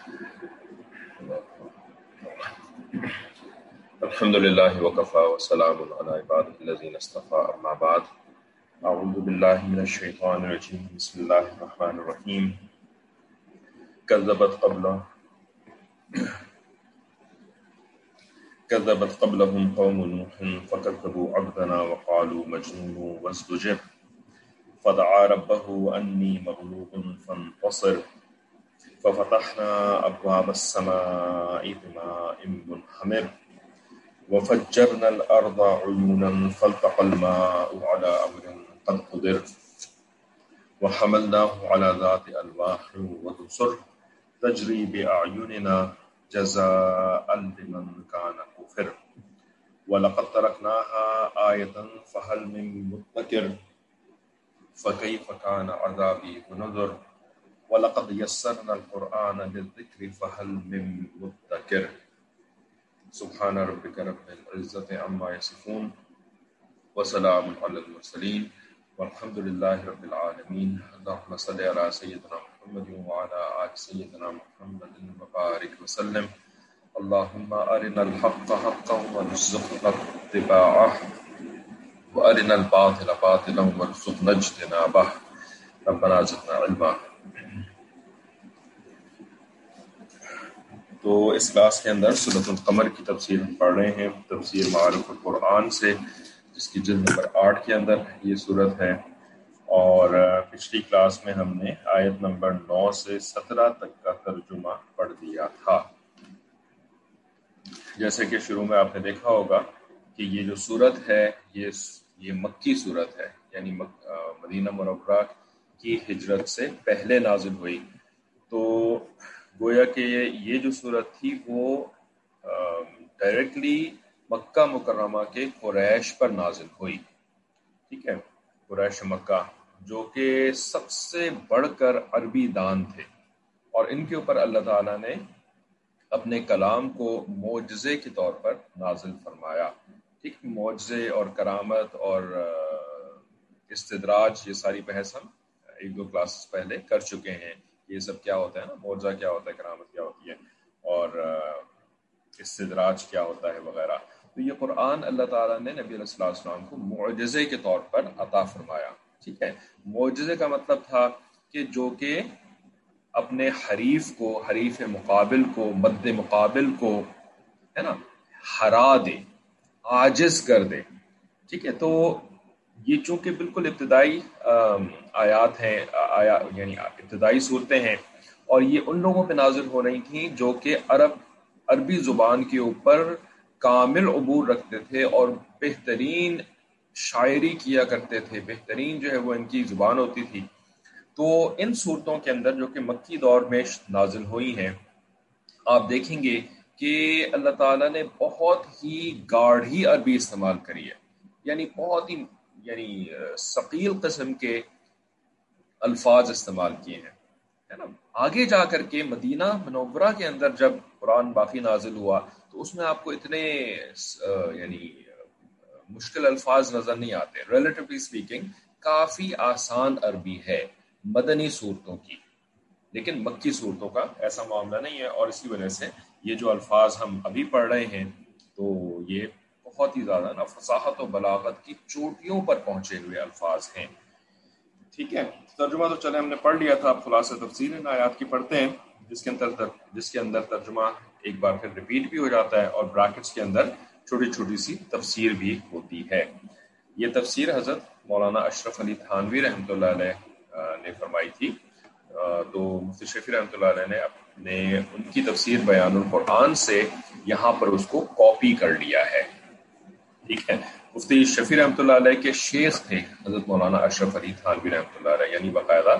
الحمد لله وكفى وسلام على عباده الذين اصطفى أما بعد أعوذ بالله من الشيطان الرجيم بسم الله الرحمن الرحيم كذبت قبلهم قوم نوح فكذبوا عبدنا وقالوا مجنون وازدجر فدعا ربه أني مغلوب فانتصر ففتحنا أبواب السماء بماء منهمر وفجرنا الأرض عيونا فالتقى الماء على أمر قد قدر وحملناه على ذات ألواح ودسر تجري بأعيننا جزاء لمن كان كفر ولقد تركناها آية فهل من مدكر فكيف كان عذابي ونذر ولقد يسرنا القرآن للذكر فهل من مدكر سبحان ربك رب العزة عما يصفون وسلام على المرسلين والحمد لله رب العالمين اللهم صل على سيدنا محمد وعلى آل سيدنا محمد وبارك وسلم اللهم أرنا الحق حقا وارزقنا اتباعه وأرنا الباطل باطلا وارزقنا اجتنابه ربنا زدنا علما۔ تو اس کلاس کے اندر سورۃ القمر کی تفسیر ہم پڑھ رہے ہیں، تفسیر معارف القرآن سے، جس کی جلد نمبر 8 کے اندر یہ سورت ہے، اور پچھلی کلاس میں ہم نے آیت نمبر 9 سے 17 تک کا ترجمہ پڑھ دیا تھا۔ جیسے کہ شروع میں آپ نے دیکھا ہوگا کہ یہ جو سورت ہے یہ مکی سورت ہے، یعنی مدینہ منورہ کی ہجرت سے پہلے نازل ہوئی۔ تو گویا کہ یہ جو صورت تھی وہ ڈائریکٹلی مکہ مکرمہ کے قریش پر نازل ہوئی، ٹھیک ہے، قریش مکہ جو کہ سب سے بڑھ کر عربی دان تھے، اور ان کے اوپر اللہ تعالیٰ نے اپنے کلام کو معجزے کے طور پر نازل فرمایا، ٹھیک، معجزے اور کرامت اور استدراج، یہ ساری بحث ہم 1-2 کلاسز پہلے کر چکے ہیں، یہ سب کیا ہوتا ہے نا، معجزہ کیا ہوتا ہے، کرامت کیا ہوتی ہے، اور استدراج کیا ہوتا ہے وغیرہ۔ تو یہ قرآن اللہ تعالیٰ نے نبی علیہ السلام کو معجزے کے طور پر عطا فرمایا، ٹھیک ہے۔ معجزے کا مطلب تھا کہ جو کہ اپنے حریف مقابل کو، مد مقابل کو، ہے نا، ہرا دے، عاجز کر دے، ٹھیک ہے۔ تو یہ چونکہ بالکل ابتدائی آیات ہیں، یعنی ابتدائی صورتیں ہیں، اور یہ ان لوگوں پہ نازل ہو رہی تھیں جو کہ عربی زبان کے اوپر کامل عبور رکھتے تھے اور بہترین شاعری کیا کرتے تھے، بہترین جو ہے وہ ان کی زبان ہوتی تھی۔ تو ان صورتوں کے اندر جو کہ مکی دور میں نازل ہوئی ہیں، آپ دیکھیں گے کہ اللہ تعالیٰ نے بہت ہی گاڑھی عربی استعمال کری ہے، یعنی بہت ہی ثقیل قسم کے الفاظ استعمال کیے ہیں، ہے نا۔ آگے جا کر کے مدینہ منورہ کے اندر جب قرآن باقی نازل ہوا تو اس میں آپ کو اتنے یعنی مشکل الفاظ نظر نہیں آتے، ریلیٹیولی اسپیکنگ کافی آسان عربی ہے مدنی صورتوں کی، لیکن مکی صورتوں کا ایسا معاملہ نہیں ہے، اور اسی وجہ سے یہ جو الفاظ ہم ابھی پڑھ رہے ہیں تو یہ بہت ہی زیادہ نا فصاحت و بلاغت کی چوٹیوں پر پہنچے ہوئے الفاظ ہیں، ٹھیک ہے۔ ترجمہ تو چلے ہم نے پڑھ لیا تھا، اب خلاصہ تفسیر ان آیات کی پڑھتے ہیں، جس کے اندر ترجمہ ایک بار پھر ریپیٹ بھی ہو جاتا ہے، اور بریکٹس کے اندر چھوٹی چھوٹی سی تفسیر بھی ہوتی ہے۔ یہ تفسیر حضرت مولانا اشرف علی تھانوی رحمۃ اللہ علیہ نے فرمائی تھی، تو مفتی شفیع رحمۃ اللہ علیہ نے ان کی تفسیر بیان القرآن سے یہاں پر اس کو کاپی کر لیا ہے، ٹھیک ہے۔ مفتی شفیع رحمۃ اللہ علیہ کے شیخ تھے حضرت مولانا اشرف علی تھانوی رحمۃ اللہ علیہ، یعنی باقاعدہ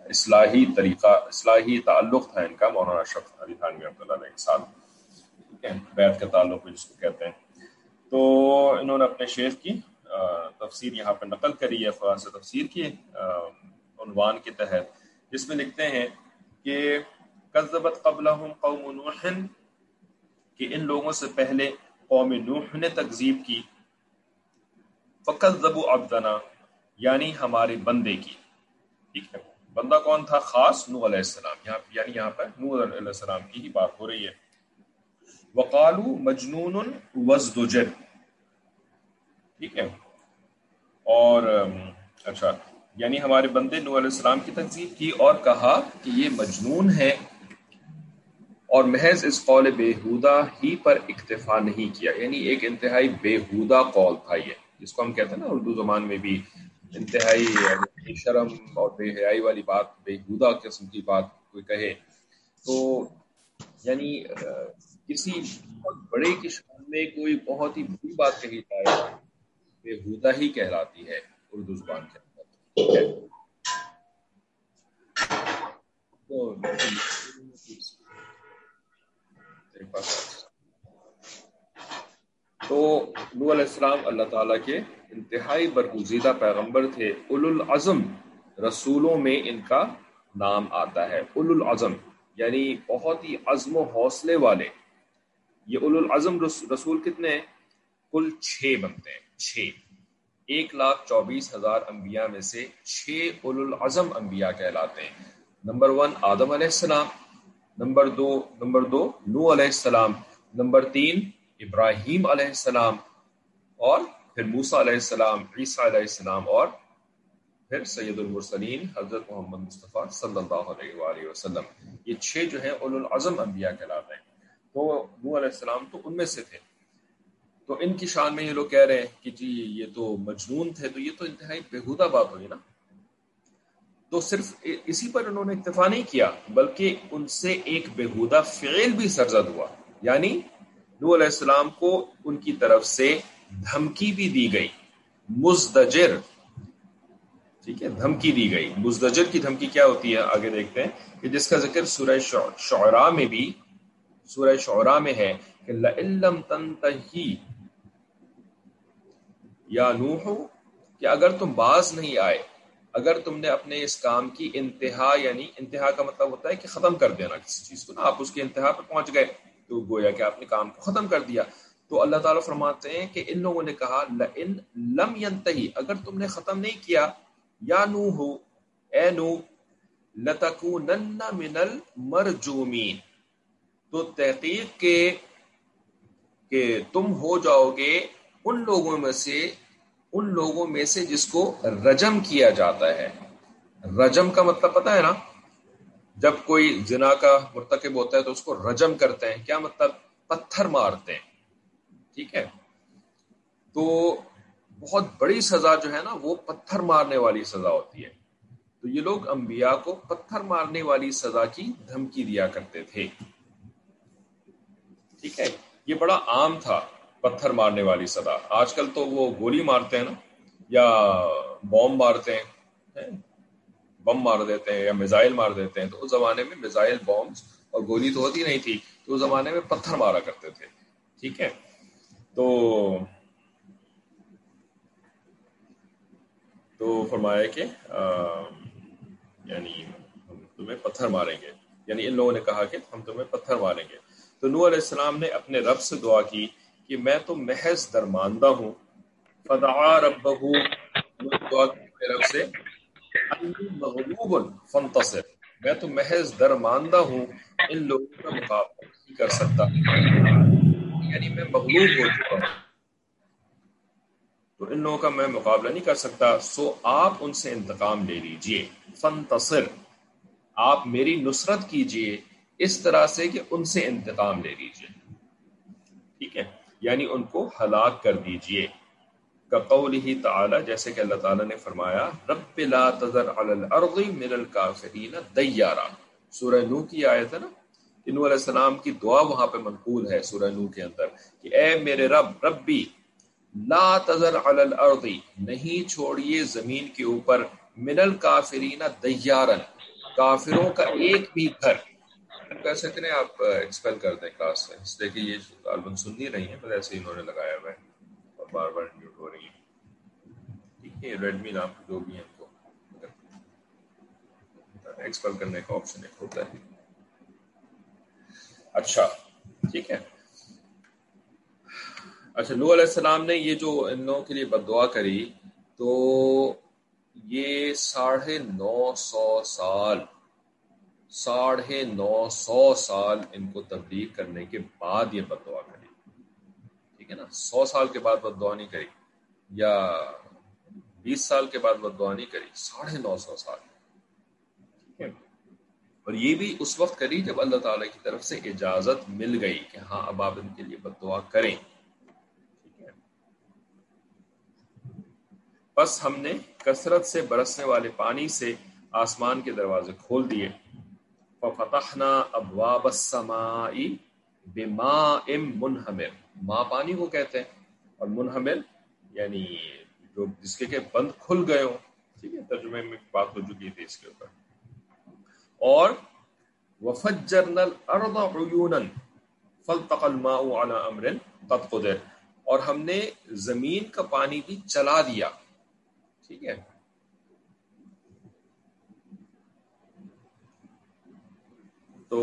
اصلاحی تعلق تھا ان کا مولانا اشرف علی تھانوی رحمۃ اللہ علیہ کے ساتھ، ٹھیک ہے، بیعت کا تعلق جس کو کہتے ہیں۔ تو انہوں نے اپنے شیخ کی تفسیر یہاں پر نقل کری ہے، خلاصہ تفسیر کی عنوان کے تحت، جس میں لکھتے ہیں کہ کذبت قبلہم قوم نوح، کہ ان لوگوں سے پہلے قوم نوح نے تکذیب کی، فکذبوا عبدنا، یعنی ہمارے بندے کی، ٹھیک ہے، بندہ کون تھا؟ خاص نوح علیہ السلام. یعنی یہاں پر نوح علیہ السلام کی ہی بات ہو رہی ہے. وقالو مجنون وازدجر. ٹھیک ہے. اور اچھا، یعنی ہمارے بندے نوح علیہ السلام کی تکذیب کی اور کہا کہ یہ مجنون ہے، اور محض اس قول بےہودہ ہی پر اکتفا نہیں کیا. یعنی ایک انتہائی بےہودہ قول تھا یہ، جس کو ہم کہتے ہیں نا اردو زبان میں بھی انتہائی شرم اور بے حیائی والی بات، بےہودہ قسم کی بات کوئی کہے تو یعنی کسی بہت بڑے کی شان میں کوئی بہت ہی بری بات کہی جائے بےہودہ ہی کہلاتی ہے اردو زبان کے اندر. ٹھیک ہے. تو نوح علیہ السلام اللہ تعالیٰ کے انتہائی برگزیدہ پیغمبر تھے. اولو العزم رسولوں میں ان کا نام آتا ہے. اولو العزم یعنی بہت ہی عزم و حوصلے والے. یہ اولو العزم رسول کتنے ہیں؟ کل 6 بنتے ہیں. 6 1,24,000 انبیاء میں سے 6 اولو العزم انبیاء کہلاتے ہیں. نمبر 1 آدم علیہ السلام، نمبر 2 نوح علیہ السلام، نمبر 3 ابراہیم علیہ السلام، اور پھر موسیٰ علیہ السلام، عیسیٰ علیہ السلام، اور پھر سید المرسلین حضرت محمد مصطفیٰ صلی اللہ علیہ وآلہ وسلم. یہ 6 جو ہیں اولو العزم انبیاء کہلاتے ہیں. تو نوح علیہ السلام تو ان میں سے تھے. تو ان کی شان میں یہ لوگ کہہ رہے ہیں کہ جی یہ تو مجنون تھے، تو یہ تو انتہائی بےہودہ بات ہوئی نا. تو صرف اسی پر انہوں نے اکتفا نہیں کیا، بلکہ ان سے ایک بےہودہ فعل بھی سرزد ہوا. یعنی نوح علیہ السلام کو ان کی طرف سے دھمکی بھی دی گئی. مزدجر، ٹھیک ہے، دھمکی دی گئی. مزدجر کی دھمکی کیا ہوتی ہے آگے دیکھتے ہیں کہ جس کا ذکر سورہ شعراء میں بھی، سورہ شعراء میں ہے کہ لَئِن لَّمْ تَنْتَهِ یا نوح، کہ اگر تم باز نہیں آئے، اگر تم نے اپنے اس کام کی انتہا، یعنی انتہا کا مطلب ہوتا ہے کہ ختم کر دینا کسی چیز کو نا، آپ اس کی انتہا پر پہنچ گئے تو گویا کہ آپ نے کام کو ختم کر دیا. تو اللہ تعالیٰ فرماتے ہیں کہ ان لوگوں نے کہا لَئِن لَّمْ يَنْتَهِ، اگر تم نے ختم نہیں کیا، یا نوح، اے نوح، لَتَكُونَنَّ مِنَ الْمَرْجُومِينَ، تو تحقیق کہ تم ہو جاؤ گے ان لوگوں میں سے جس کو رجم کیا جاتا ہے. رجم کا مطلب پتہ ہے نا، جب کوئی زنا کا مرتکب ہوتا ہے تو اس کو رجم کرتے ہیں. کیا مطلب؟ پتھر مارتے ہیں. ٹھیک ہے. تو بہت بڑی سزا جو ہے نا وہ پتھر مارنے والی سزا ہوتی ہے. تو یہ لوگ انبیاء کو پتھر مارنے والی سزا کی دھمکی دیا کرتے تھے. ٹھیک ہے. یہ بڑا عام تھا پتھر مارنے والی سزا. آج کل تو وہ گولی مارتے ہیں نا، یا بم مارتے ہیں، بم مار دیتے ہیں یا میزائل مار دیتے ہیں. تو اس زمانے میں میزائل، بمز اور گولی تو ہوتی نہیں تھی، تو اس زمانے میں پتھر مارا کرتے تھے. ٹھیک ہے. تو فرمایا کہ یعنی ہم تمہیں پتھر ماریں گے. یعنی ان لوگوں نے کہا کہ ہم تمہیں پتھر ماریں گے. تو نوح علیہ السلام نے اپنے رب سے دعا کی کہ میں تو محض درماندہ ہوں. فدعا ربہ، دعا کی اپنے رب سے، انی مغلوب فانتصر، میں تو محض درماندہ ہوں، ان لوگوں کا مقابلہ نہیں کر سکتا، یعنی میں مغلوب ہو چکا ہوں، تو ان لوگوں کا میں مقابلہ نہیں کر سکتا. سو آپ ان سے انتقام لے لیجئے. فانتصر، آپ میری نصرت کیجئے اس طرح سے کہ ان سے انتقام لے لیجئے. ٹھیک ہے. یعنی ان کو ہلاک کر دیجئے. کقولہ تعالی، جیسے کہ اللہ تعالیٰ نے فرمایا رب لا تذر علی الارض من الکافرین دیارا. سورہ نوح کی آیت ہے نا، کہ نوح علیہ السلام کی دعا وہاں پہ منقول ہے سورہ نوح کے اندر کہ اے میرے رب، ربی لا تذر علی الارض، نہیں چھوڑیے زمین کے اوپر، من الکافرین دیارا، کافروں کا ایک بھی گھر. کہہ سکتے ہیں آپ ایکسپیل کر دیں کلاس سے، اس لیے کہ یہ غالباً سن نہیں رہی ہیں، بس ایسے ہی انہوں نے لگایا ہوا ہے اور بار بار میوٹ ہو رہی ہیں. ٹھیک ہے. ریڈمی نام جو بھی ہیں ان کو ایکسپیل کرنے کا آپشن ایک ہوتا ہے. اچھا ٹھیک ہے. اچھا، نوح علیہ السلام نے یہ جو ان لوگوں کے لیے بد دعا کری، تو یہ 950 سال 950 ان کو تبلیغ کرنے کے بعد یہ بد دعا کری. ٹھیک ہے نا, 100 سال کے بعد بد دعا نہیں کری, یا 20 سال کے بعد بد دعا نہیں کری, 950 سال. ٹھیک ہے, اور یہ بھی اس وقت کری جب اللہ تعالیٰ کی طرف سے اجازت مل گئی کہ ہاں اب آپ ان کے لیے بد دعا کریں. ٹھیک ہے, بس ہم نے کثرت سے برسنے والے پانی سے آسمان کے دروازے کھول دیے. فَفَتَحْنَا أَبْوَابَ السَّمَاءِ بِمَاءٍ مُنْهَمِرٍ, ماء پانی کو کہتے ہیں, اور منہمل یعنی جو جس کے بند کھل گئے ہوں. ٹھیک ہے, ترجمے میں بات ہو چکی تھی اس کے اوپر. اور وَفَجَّرْنَا الْأَرْضَ عُيُونًا فَالْتَقَى الْمَاءُ عَلَى أَمْرٍ قَدْ قُدِرَ, اور ہم نے زمین کا پانی بھی چلا دیا. ٹھیک ہے, تو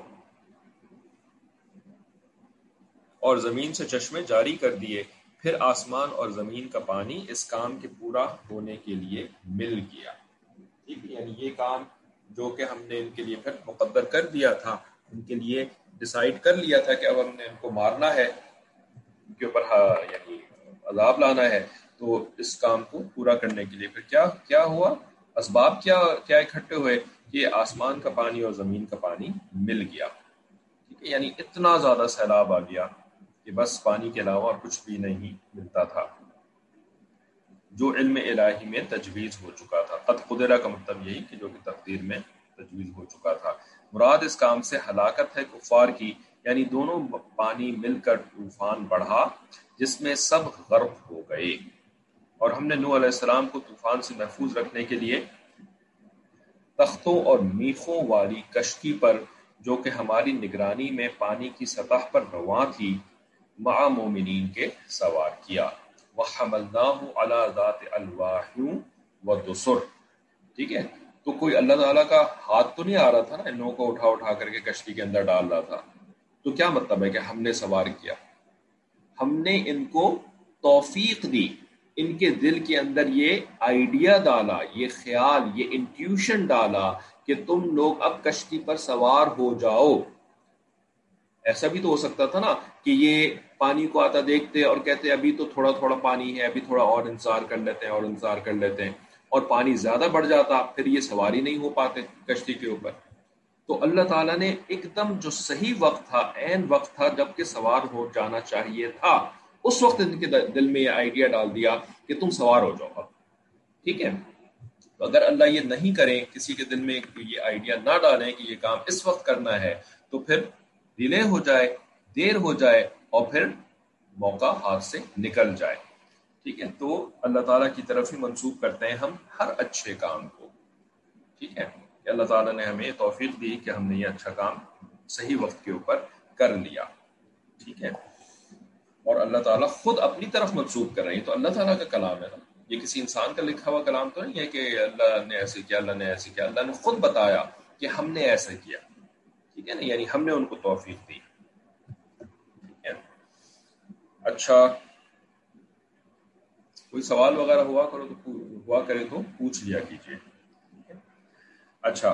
اور زمین سے چشمے جاری کر دیے, پھر آسمان اور زمین کا پانی اس کام کے پورا ہونے کے لیے مل گیا. ٹھیک ہے, یعنی یہ کام جو کہ ہم نے ان کے لیے پھر مقدر کر دیا تھا, ان کے لیے ڈیسائیڈ کر لیا تھا کہ اب ہم نے ان کو مارنا ہے, ان کے اوپر یعنی عذاب لانا ہے, تو اس کام کو پورا کرنے کے لیے پھر کیا ہوا, اسباب کیا اکٹھے ہوئے کہ آسمان کا پانی اور زمین کا پانی مل گیا. ٹھیک ہے, یعنی اتنا زیادہ سیلاب آ گیا کہ بس پانی کے علاوہ اور کچھ بھی نہیں ملتا تھا, جو علم الہی میں تجویز ہو چکا تھا. قد قدرہ کا مطلب یہی کہ جو کہ تقدیر میں تجویز ہو چکا تھا. مراد اس کام سے ہلاکت ہے کفار کی, یعنی دونوں پانی مل کر طوفان بڑھا جس میں سب غرق ہو گئے. اور ہم نے نوح علیہ السلام کو طوفان سے محفوظ رکھنے کے لیے تختوں اور میخوں والی کشتی پر, جو کہ ہماری نگرانی میں پانی کی سطح پر رواں تھی, مع مومنین کے سوار کیا. وَحَمَلْنَاهُ عَلَى ذَاتِ أَلْوَاحٍ وَدُسُرٍ. ٹھیک ہے, تو کوئی اللہ تعالیٰ کا ہاتھ تو نہیں آ رہا تھا نا ان لوگوں کو اٹھا کر کے کشتی کے اندر ڈال رہا تھا. تو کیا مطلب ہے کہ ہم نے سوار کیا, ہم نے ان کو توفیق دی, ان کے دل کے اندر یہ آئیڈیا ڈالا, یہ خیال, یہ انٹیوشن ڈالا کہ تم لوگ اب کشتی پر سوار ہو جاؤ. ایسا بھی تو ہو سکتا تھا نا کہ یہ پانی کو آتا دیکھتے اور کہتے ابھی تو تھوڑا تھوڑا پانی ہے, ابھی تھوڑا اور انتظار کر لیتے ہیں, اور پانی زیادہ بڑھ جاتا, پھر یہ سواری نہیں ہو پاتے کشتی کے اوپر. تو اللہ تعالیٰ نے ایک دم جو صحیح وقت تھا, عین وقت تھا جب کہ سوار ہو جانا چاہیے تھا, اس وقت ان کے دل میں یہ آئیڈیا ڈال دیا کہ تم سوار ہو جاؤ. ٹھیک ہے, تو اگر اللہ یہ نہیں کریں, کسی کے دل میں یہ آئیڈیا نہ ڈالیں کہ یہ کام اس وقت کرنا ہے, تو پھر ڈیلے ہو جائے, دیر ہو جائے, اور پھر موقع ہاتھ سے نکل جائے. ٹھیک ہے, تو اللہ تعالیٰ کی طرف ہی منسوب کرتے ہیں ہم ہر اچھے کام کو. ٹھیک ہے, کہ اللہ تعالیٰ نے ہمیں توفیق دی کہ ہم نے یہ اچھا کام صحیح وقت کے اوپر کر لیا. ٹھیک ہے, اور اللہ تعالیٰ خود اپنی طرف منسوب کر رہے ہیں, تو اللہ تعالیٰ کا کلام ہے نا, یہ کسی انسان کا لکھا ہوا کلام تو نہیں ہے کہ اللہ نے ایسے کیا, اللہ نے ایسے کیا. اللہ نے خود بتایا کہ ہم نے ایسا کیا. ٹھیک ہے نا, یعنی ہم نے ان کو توفیق دی. ٹھیک ہے, اچھا کوئی سوال وغیرہ ہوا کرے تو پوچھ لیا کیجیے. اچھا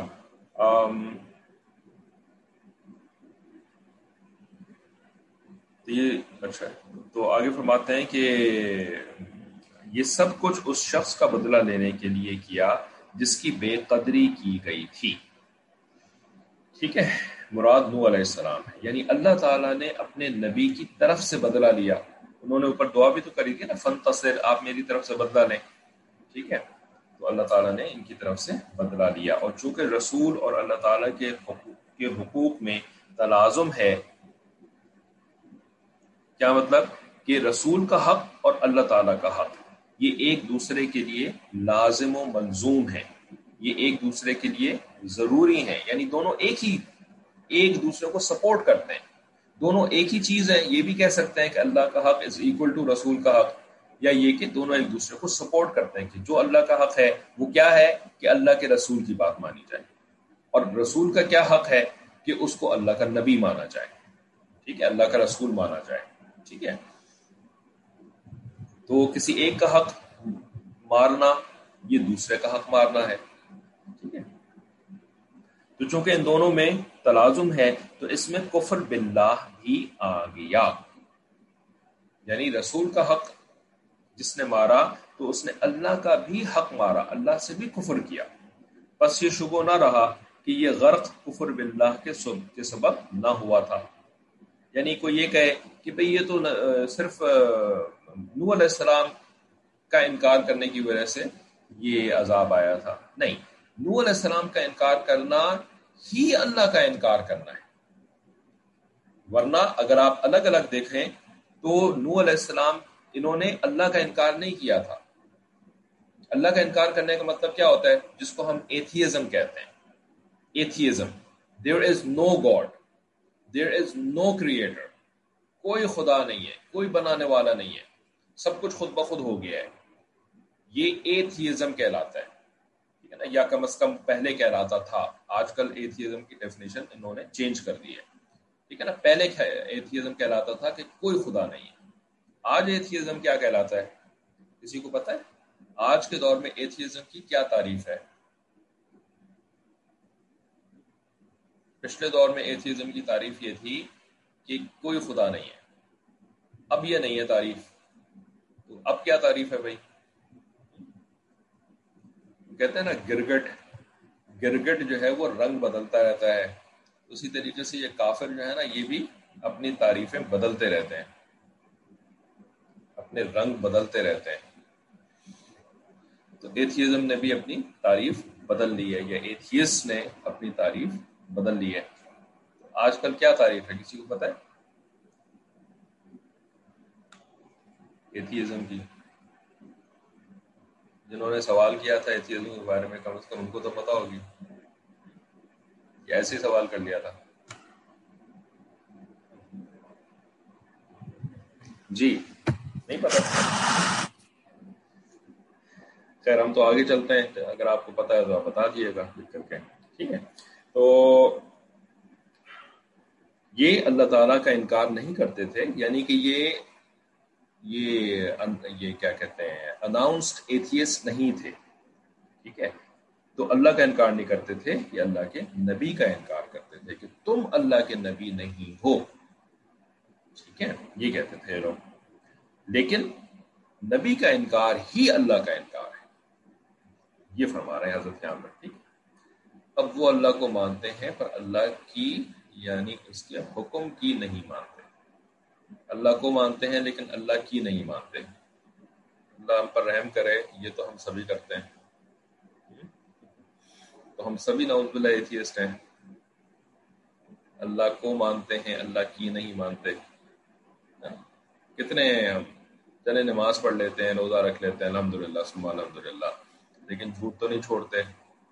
تو آگے فرماتے ہیں کہ یہ سب کچھ اس شخص کا بدلہ لینے کے لیے کیا جس کی بے قدری کی گئی تھی. ٹھیک ہے, مراد نوح علیہ السلام ہے, یعنی اللہ تعالیٰ نے اپنے نبی کی طرف سے بدلہ لیا. انہوں نے اوپر دعا بھی تو کری تھی نا, فَانْتَصِرْ, آپ میری طرف سے بدلہ لیں. ٹھیک ہے, تو اللہ تعالیٰ نے ان کی طرف سے بدلہ لیا. اور چونکہ رسول اور اللہ تعالیٰ کے حقوق میں تلازم ہے, کیا مطلب کہ رسول کا حق اور اللہ تعالیٰ کا حق یہ ایک دوسرے کے لیے لازم و ملزوم ہے, یہ ایک دوسرے کے لیے ضروری ہیں, یعنی دونوں ایک دوسرے کو سپورٹ کرتے ہیں, دونوں ایک ہی چیز ہے. یہ بھی کہہ سکتے ہیں کہ اللہ کا حق از ایکول ٹو رسول کا حق, یا یہ کہ دونوں ایک دوسرے کو سپورٹ کرتے ہیں کہ جو اللہ کا حق ہے وہ کیا ہے کہ اللہ کے رسول کی بات مانی جائے, اور رسول کا کیا حق ہے کہ اس کو اللہ کا نبی مانا جائے. ٹھیک ہے, اللہ کا رسول مانا جائے. ٹھیک ہے, تو کسی ایک کا حق مارنا یہ دوسرے کا حق مارنا ہے. ٹھیک ہے. تو چونکہ ان دونوں میں تلازم ہے تو اس میں کفر باللہ بھی آ گیا. یعنی رسول کا حق جس نے مارا تو اس نے اللہ کا بھی حق مارا، اللہ سے بھی کفر کیا. بس یہ شبہ نہ رہا کہ یہ غرق کفر باللہ کے سبب نہ ہوا تھا. یعنی کوئی یہ کہے کہ بھئی یہ تو صرف نوح علیہ السلام کا انکار کرنے کی وجہ سے یہ عذاب آیا تھا. نہیں، نوح علیہ السلام کا انکار کرنا ہی اللہ کا انکار کرنا ہے. ورنہ اگر آپ الگ الگ دیکھیں تو نوح علیہ السلام انہوں نے اللہ کا انکار نہیں کیا تھا. اللہ کا انکار کرنے کا مطلب کیا ہوتا ہے؟ جس کو ہم ایتھیزم کہتے ہیں. Atheism, there is no God, there is no creator, کوئی خدا نہیں ہے، کوئی بنانے والا نہیں ہے، سب کچھ خود بخود ہو گیا ہے. یہ ایتھیزم کہلاتا ہے. ٹھیک ہے نا؟ یا کم از کم پہلے کہلاتا تھا. آج کل ایتھیزم کی ڈیفینیشن انہوں نے چینج کر دی ہے. ٹھیک ہے نا؟ پہلے ایتھیزم کہلاتا تھا کہ کوئی خدا نہیں ہے. آج ایتھیزم کیا کہلاتا ہے؟ کسی کو پتہ ہے آج کے دور میں ایتھیزم کی کیا تعریف ہے؟ پچھلے دور میں ایتھیزم کی تعریف یہ تھی کہ کوئی خدا نہیں ہے. اب یہ نہیں ہے تعریف. تو اب کیا تعریف ہے بھائی؟ کہتے ہیں نا گرگٹ جو ہے وہ رنگ بدلتا رہتا ہے. اسی طریقے سے یہ کافر جو ہے نا یہ بھی اپنی تعریفیں بدلتے رہتے ہیں، اپنے رنگ بدلتے رہتے ہیں. تو ایتھیزم نے بھی اپنی تعریف بدل لی ہے، یا ایتھیسٹ نے اپنی تعریف بدل لی ہے. آج کل کیا تعریف ہے کسی کو پتہ ہے ایتھیزم کی؟ جنہوں نے سوال کیا تھا ایتھیزم کے بارے میں کم از کم ان کو تو پتہ ہوگی، یا ایسے ہی سوال کر لیا تھا؟ جی نہیں پتہ. خیر ہم تو آگے چلتے ہیں، اگر آپ کو پتہ ہے تو آپ بتا دیجیے گا لکھ کر کے. ٹھیک ہے. تو یہ اللہ تعالیٰ کا انکار نہیں کرتے تھے، یعنی کہ یہ کیا کہتے ہیں اناؤنسڈ ایتھیسٹ نہیں تھے. ٹھیک ہے. تو اللہ کا انکار نہیں کرتے تھے، یہ اللہ کے نبی کا انکار کرتے تھے کہ تم اللہ کے نبی نہیں ہو. ٹھیک ہے، یہ کہتے تھے لوگ. لیکن نبی کا انکار ہی اللہ کا انکار ہے، یہ فرما رہے ہیں حضرت عامر. ٹھیک. اب وہ اللہ کو مانتے ہیں پر اللہ کی یعنی اس کے حکم کی نہیں مانتے. اللہ کو مانتے ہیں لیکن اللہ کی نہیں مانتے. اللہ ہم پر رحم کرے، یہ تو ہم سبھی کرتے ہیں. تو ہم سبھی نعوذ باللہ ایتھیسٹ ہیں. اللہ کو مانتے ہیں، اللہ کی نہیں مانتے. کتنے ہیں ہم؟ چلے نماز پڑھ لیتے ہیں، روزہ رکھ لیتے ہیں، الحمدللہ ثم الحمدللہ، لیکن جھوٹ تو نہیں چھوڑتے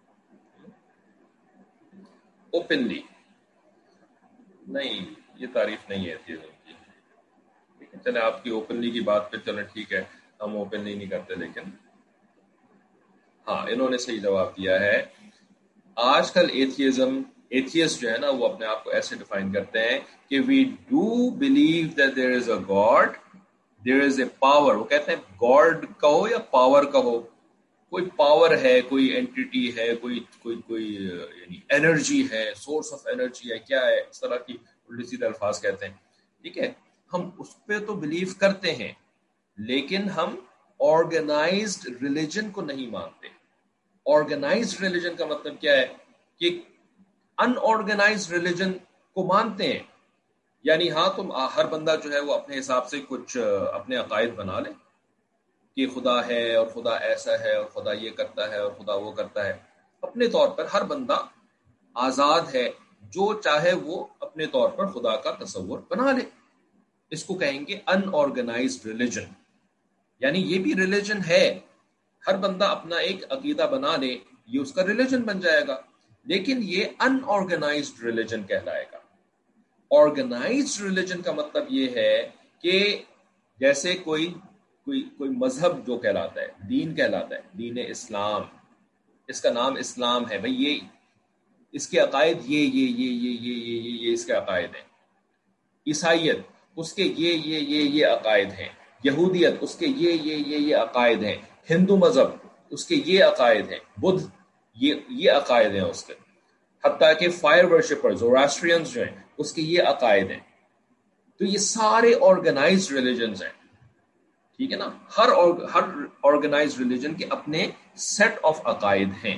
اوپنلی. نہیں، یہ تعریف نہیں ہے ایتھیزم کی. چلے آپ کی اوپنلی کی بات پہ چلیں، ٹھیک ہے ہم اوپنلی نہیں کرتے، لیکن ہاں انہوں نے صحیح جواب دیا ہے. آج کل ایتھیسٹ جو ہے نا وہ اپنے آپ کو ایسے ڈیفائن کرتے ہیں کہ we do believe that there is a God, there is a power. وہ کہتے ہیں گاڈ کہو یا پاور کہو، کوئی پاور ہے، کوئی اینٹیٹی ہے، کوئی یعنی انرجی ہے، سورس آف انرجی ہے، کیا ہے، اس طرح کی الٹی سیدھے الفاظ کہتے ہیں. ٹھیک ہے. ہم اس پہ تو بلیو کرتے ہیں لیکن ہم آرگنائزڈ ریلیجن کو نہیں مانتے. آرگنائزڈ ریلیجن کا مطلب کیا ہے کہ ان آرگنائزڈ ریلیجن کو مانتے ہیں. یعنی ہاں تم ہر بندہ جو ہے وہ اپنے حساب سے کچھ اپنے عقائد بنا لے کہ خدا ہے اور خدا ایسا ہے اور خدا یہ کرتا ہے اور خدا وہ کرتا ہے. اپنے طور پر ہر بندہ آزاد ہے، جو چاہے وہ اپنے طور پر خدا کا تصور بنا لے. اس کو کہیں گے ان آرگنائزڈ ریلیجن. یعنی یہ بھی ریلیجن ہے، ہر بندہ اپنا ایک عقیدہ بنا لے، یہ اس کا ریلیجن بن جائے گا، لیکن یہ ان آرگنائزڈ ریلیجن کہلائے گا. آرگنائزڈ ریلیجن کا مطلب یہ ہے کہ جیسے کوئی مذہب جو کہلاتا ہے، دین کہلاتا ہے، دین اسلام، اس کا نام اسلام ہے بھئی، یہ اس کے عقائد یہ اس کے عقائد ہیں. عیسائیت اس کے یہ عقائد ہیں. یہودیت اس کے یہ عقائد ہیں. ہندو مذہب اس کے یہ عقائد ہیں، بدھ یہ عقائد ہیں اس کے، حتیٰ کہ فائر ورشپر زوراسٹرینز جو ہیں اس کے یہ عقائد ہیں. تو یہ سارے آرگنائزڈ ریلیجنز ہیں، ٹھیک ہے نا. ہر آرگنائزڈ ریلیجن کے اپنے سیٹ آف عقائد ہیں.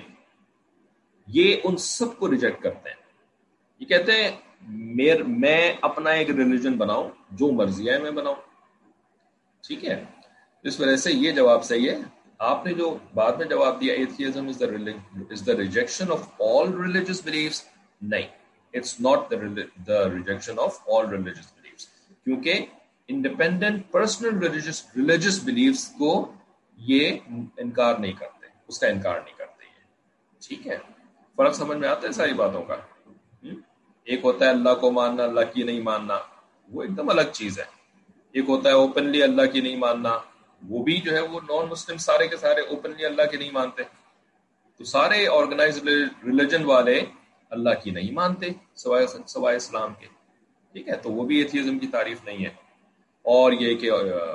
یہ ان سب کو ریجیکٹ کرتے ہیں. یہ کہتے ہیں میں اپنا ایک ریلیجن بناؤں، جو مرضی ہے میں بناؤں. ٹھیک ہے، اس وجہ سے یہ جواب صحیح ہے. آپ نے جو بعد میں جواب دیا atheism is the rejection of all religious beliefs, نہیں، it's not the rejection of all religious beliefs, کیونکہ انڈیپینڈنٹ پرسنل ریلیجیس بلیفس کو یہ انکار نہیں کرتے، اس کا انکار نہیں کرتے یہ. ٹھیک ہے، فرق سمجھ میں آتا ہے ساری باتوں کا. ایک ہوتا ہے اللہ کو ماننا، اللہ کی نہیں ماننا، وہ ایک دم الگ چیز ہے. ایک ہوتا ہے اوپنلی اللہ کی نہیں ماننا، وہ بھی جو ہے وہ نان مسلم سارے کے سارے اوپنلی اللہ کی نہیں مانتے. تو سارے آرگنائزڈ ریلیجن والے اللہ کی نہیں مانتے سوائے اسلام کے. ٹھیک ہے، تو وہ بھی ایتھیزم کی تعریف نہیں ہے. اور یہ کہ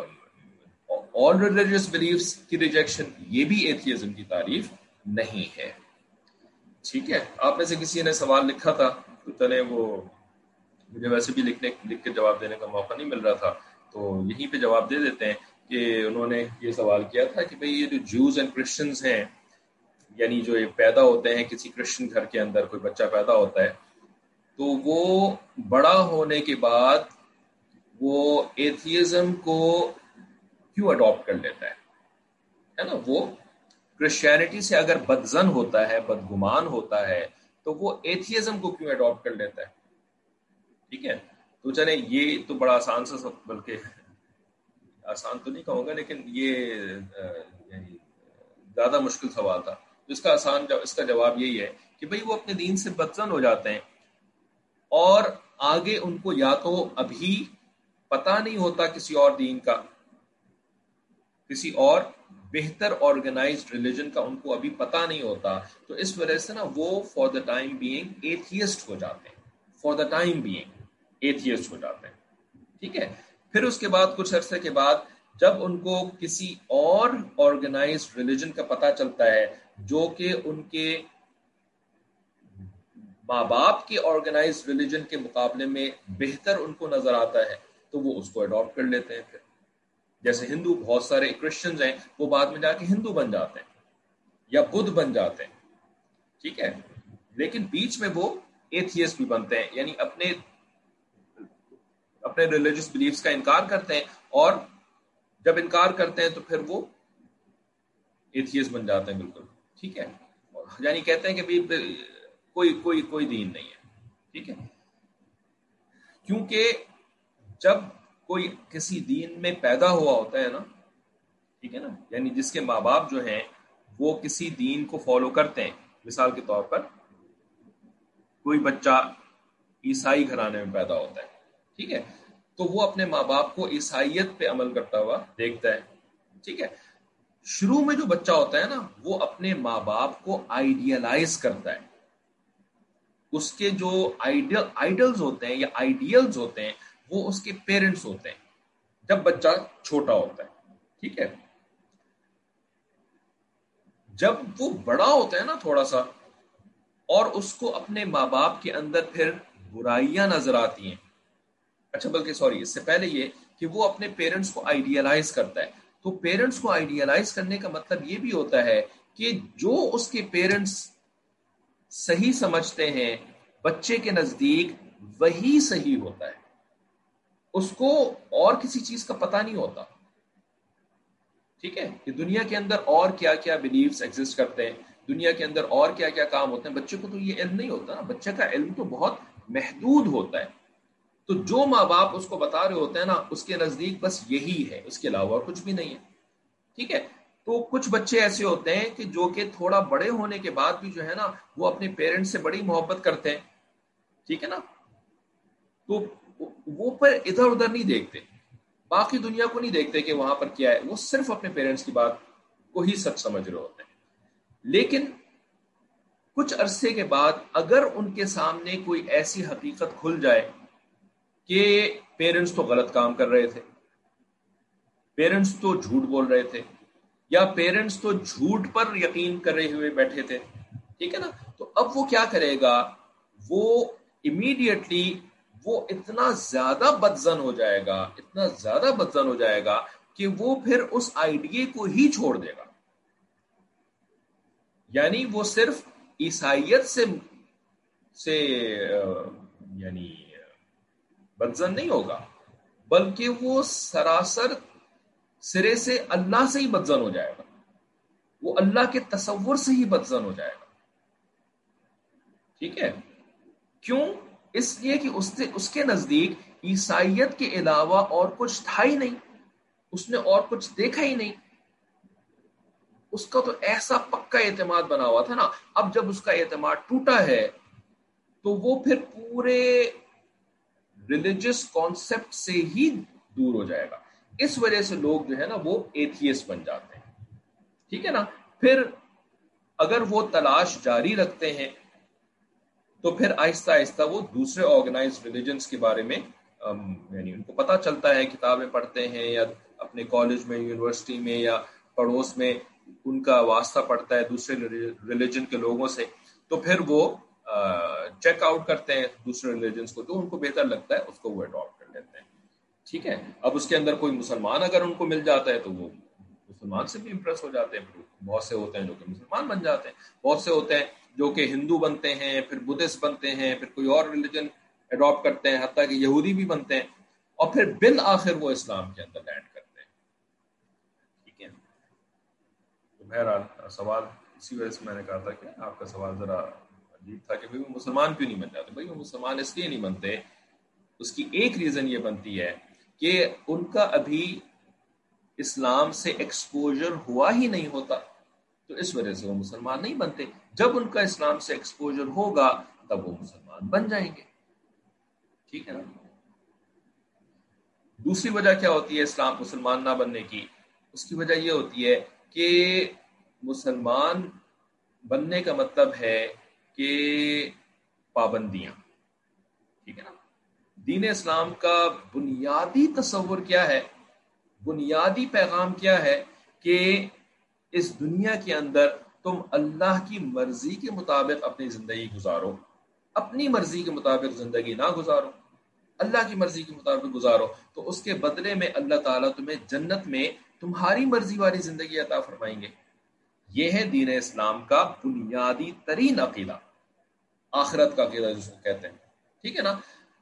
آل ریلیجیس بلیفس کی ریجیکشن، یہ بھی ایتھیزم کی تعریف نہیں ہے. ٹھیک ہے، آپ میں سے کسی نے سوال لکھا تھا تو چلے، وہ مجھے ویسے بھی لکھ کے جواب دینے کا موقع نہیں مل رہا تھا، تو یہیں پہ جواب دے دیتے ہیں کہ انہوں نے یہ سوال کیا تھا کہ بھئی یہ جو جوز اینڈ کرسچنز ہیں، یعنی جو یہ پیدا ہوتے ہیں کسی کرسچن گھر کے اندر، کوئی بچہ پیدا ہوتا ہے تو وہ بڑا ہونے کے بعد وہ ایتھیزم کو کیوں اڈاپٹ کر لیتا ہے نا. وہ کرسچینٹی سے اگر بدزن ہوتا ہے، بدگمان ہوتا ہے، تو وہ ایتھیزم کو کیوں اڈاپٹ کر لیتا ہے. ٹھیک ہے، تو چلیں یہ تو بڑا آسان سا، بلکہ آسان تو نہیں کہوں گا لیکن یہ یعنی زیادہ مشکل سوال تھا. اس کا جواب یہی ہے کہ بھئی وہ اپنے دین سے بدزن ہو جاتے ہیں، اور آگے ان کو یا تو ابھی پتہ نہیں ہوتا کسی اور دین کا، کسی اور بہتر آرگنائزڈ ریلیجن کا ان کو ابھی پتہ نہیں ہوتا، تو اس وجہ سے نا وہ for the time being atheist ہو جاتے ہیں. For the time being atheist ہو جاتے ہیں. ٹھیک ہے، پھر اس کے بعد کچھ عرصے کے بعد جب ان کو کسی اور آرگنائزڈ ریلیجن کا پتہ چلتا ہے جو کہ ان کے ماں باپ کے آرگنائزڈ ریلیجن کے مقابلے میں بہتر ان کو نظر آتا ہے، تو وہ اس کو اڈاپٹ کر لیتے ہیں. پھر جیسے ہندو، بہت سارے کرسچنز ہیں وہ بعد میں جا کے ہندو بن جاتے ہیں یا بدھ بن جاتے ہیں. ٹھیک ہے، لیکن بیچ میں وہ ایتھیسٹ بھی بنتے ہیں، یعنی اپنے ریلیجس بلیفز کا انکار کرتے ہیں، اور جب انکار کرتے ہیں تو پھر وہ ایتھیسٹ بن جاتے ہیں بالکل. ٹھیک ہے، یعنی کہتے ہیں کہ کوئی دین نہیں ہے. ٹھیک ہے، کیونکہ جب کوئی کسی دین میں پیدا ہوا ہوتا ہے نا، ٹھیک ہے نا، یعنی جس کے ماں باپ جو ہیں وہ کسی دین کو فالو کرتے ہیں. مثال کے طور پر کوئی بچہ عیسائی گھرانے میں پیدا ہوتا ہے، ٹھیک ہے، تو وہ اپنے ماں باپ کو عیسائیت پہ عمل کرتا ہوا دیکھتا ہے. ٹھیک ہے، شروع میں جو بچہ ہوتا ہے نا وہ اپنے ماں باپ کو آئیڈیلائز کرتا ہے. اس کے جو آئیڈلز ہوتے ہیں یا آئیڈیلز ہوتے ہیں وہ اس کے پیرنٹس ہوتے ہیں جب بچہ چھوٹا ہوتا ہے. ٹھیک ہے، جب وہ بڑا ہوتا ہے نا تھوڑا سا، اور اس کو اپنے ماں باپ کے اندر پھر برائیاں نظر آتی ہیں. اچھا، بلکہ سوری، اس سے پہلے یہ کہ وہ اپنے پیرنٹس کو آئیڈیلائز کرتا ہے. تو پیرنٹس کو آئیڈیلائز کرنے کا مطلب یہ بھی ہوتا ہے کہ جو اس کے پیرنٹس صحیح سمجھتے ہیں بچے کے نزدیک وہی صحیح ہوتا ہے. اس کو اور کسی چیز کا پتہ نہیں ہوتا. ٹھیک ہے، کہ دنیا کے اندر اور کیا کیا بلیفز ایگزسٹ کرتے ہیں، دنیا کے اندر اور کیا کیا کام ہوتے ہیں. بچے کو تو یہ علم نہیں ہوتا نا، بچے کا علم تو بہت محدود ہوتا ہے. تو جو ماں باپ اس کو بتا رہے ہوتے ہیں نا اس کے نزدیک بس یہی ہے، اس کے علاوہ کچھ بھی نہیں ہے. ٹھیک ہے، تو کچھ بچے ایسے ہوتے ہیں کہ جو کہ تھوڑا بڑے ہونے کے بعد بھی جو ہے نا وہ اپنے پیرنٹس سے بڑی محبت کرتے ہیں. ٹھیک ہے نا، تو وہ پر ادھر ادھر نہیں دیکھتے، باقی دنیا کو نہیں دیکھتے کہ وہاں پر کیا ہے، وہ صرف اپنے پیرنٹس کی بات کو ہی سچ سمجھ رہے ہوتے ہیں. لیکن کچھ عرصے کے بعد اگر ان کے سامنے کوئی ایسی حقیقت کھل جائے کہ پیرنٹس تو غلط کام کر رہے تھے، پیرنٹس تو جھوٹ بول رہے تھے، یا پیرنٹس تو جھوٹ پر یقین کرے ہوئے بیٹھے تھے، ٹھیک ہے نا، تو اب وہ کیا کرے گا، وہ امیڈیٹلی وہ اتنا زیادہ بدزن ہو جائے گا، اتنا زیادہ بدزن ہو جائے گا کہ وہ پھر اس آئیڈیے کو ہی چھوڑ دے گا. یعنی وہ صرف عیسائیت سے یعنی بدزن نہیں ہوگا، بلکہ وہ سراسر سرے سے اللہ سے ہی بدزن ہو جائے گا، وہ اللہ کے تصور سے ہی بدزن ہو جائے گا. ٹھیک ہے، کیوں؟ اس لیے کہ اس کے نزدیک عیسائیت کے علاوہ اور کچھ تھا ہی نہیں، اس نے اور کچھ دیکھا ہی نہیں. اس کا تو ایسا پکا اعتماد بنا ہوا تھا نا. اب جب اس کا اعتماد ٹوٹا ہے تو وہ پھر پورے ریلیجس کانسیپٹ سے ہی دور ہو جائے گا. اس وجہ سے لوگ جو ہے نا وہ ایتھیسٹ بن جاتے ہیں. ٹھیک ہے نا. پھر اگر وہ تلاش جاری رکھتے ہیں تو پھر آہستہ آہستہ وہ دوسرے آرگنائزڈ ریلیجنس کے بارے میں یعنی ان کو پتہ چلتا ہے، کتابیں پڑھتے ہیں یا اپنے کالج میں، یونیورسٹی میں یا پڑوس میں ان کا واسطہ پڑتا ہے دوسرے ریلیجن کے لوگوں سے، تو پھر وہ چیک آؤٹ کرتے ہیں دوسرے ریلیجنس کو، تو ان کو بہتر لگتا ہے اس کو وہ اڈاپٹ کر لیتے ہیں. ٹھیک ہے. اب اس کے اندر کوئی مسلمان اگر ان کو مل جاتا ہے تو وہ مسلمان سے بھی امپریس ہو جاتے ہیں. بہت سے ہوتے ہیں جو کہ مسلمان بن جاتے ہیں، بہت سے ہوتے ہیں جو کہ ہندو بنتے ہیں، پھر بدھسٹ بنتے ہیں، پھر کوئی اور ریلیجن اڈاپٹ کرتے ہیں، حتیٰ کہ یہودی بھی بنتے ہیں، اور پھر بالآخر وہ اسلام کے اندر لینڈ کرتے ہیں. ٹھیک ہے. تو بہرحال سوال اسی وجہ سے میں نے کہا تھا کہ آپ کا سوال ذرا عجیب تھا کہ بھائی وہ مسلمان کیوں نہیں بن جاتے. بھائی وہ مسلمان اس لیے نہیں بنتے، اس کی ایک ریزن یہ بنتی ہے کہ ان کا ابھی اسلام سے ایکسپوجر ہوا ہی نہیں ہوتا، تو اس وجہ سے وہ مسلمان نہیں بنتے. جب ان کا اسلام سے ایکسپوجر ہوگا تب وہ مسلمان بن جائیں گے. ٹھیک ہے نا. دوسری وجہ کیا ہوتی ہے اسلام مسلمان نہ بننے کی؟ اس کی وجہ یہ ہوتی ہے کہ مسلمان بننے کا مطلب ہے کہ پابندیاں. ٹھیک ہے نا. دین اسلام کا بنیادی تصور کیا ہے، بنیادی پیغام کیا ہے کہ اس دنیا کے اندر تم اللہ کی مرضی کے مطابق اپنی زندگی گزارو، اپنی مرضی کے مطابق زندگی نہ گزارو، اللہ کی مرضی کے مطابق گزارو، تو اس کے بدلے میں اللہ تعالیٰ تمہیں جنت میں تمہاری مرضی والی زندگی عطا فرمائیں گے. یہ ہے دین اسلام کا بنیادی ترین عقیدہ، آخرت کا عقیدہ جس کو کہتے ہیں. ٹھیک ہے نا.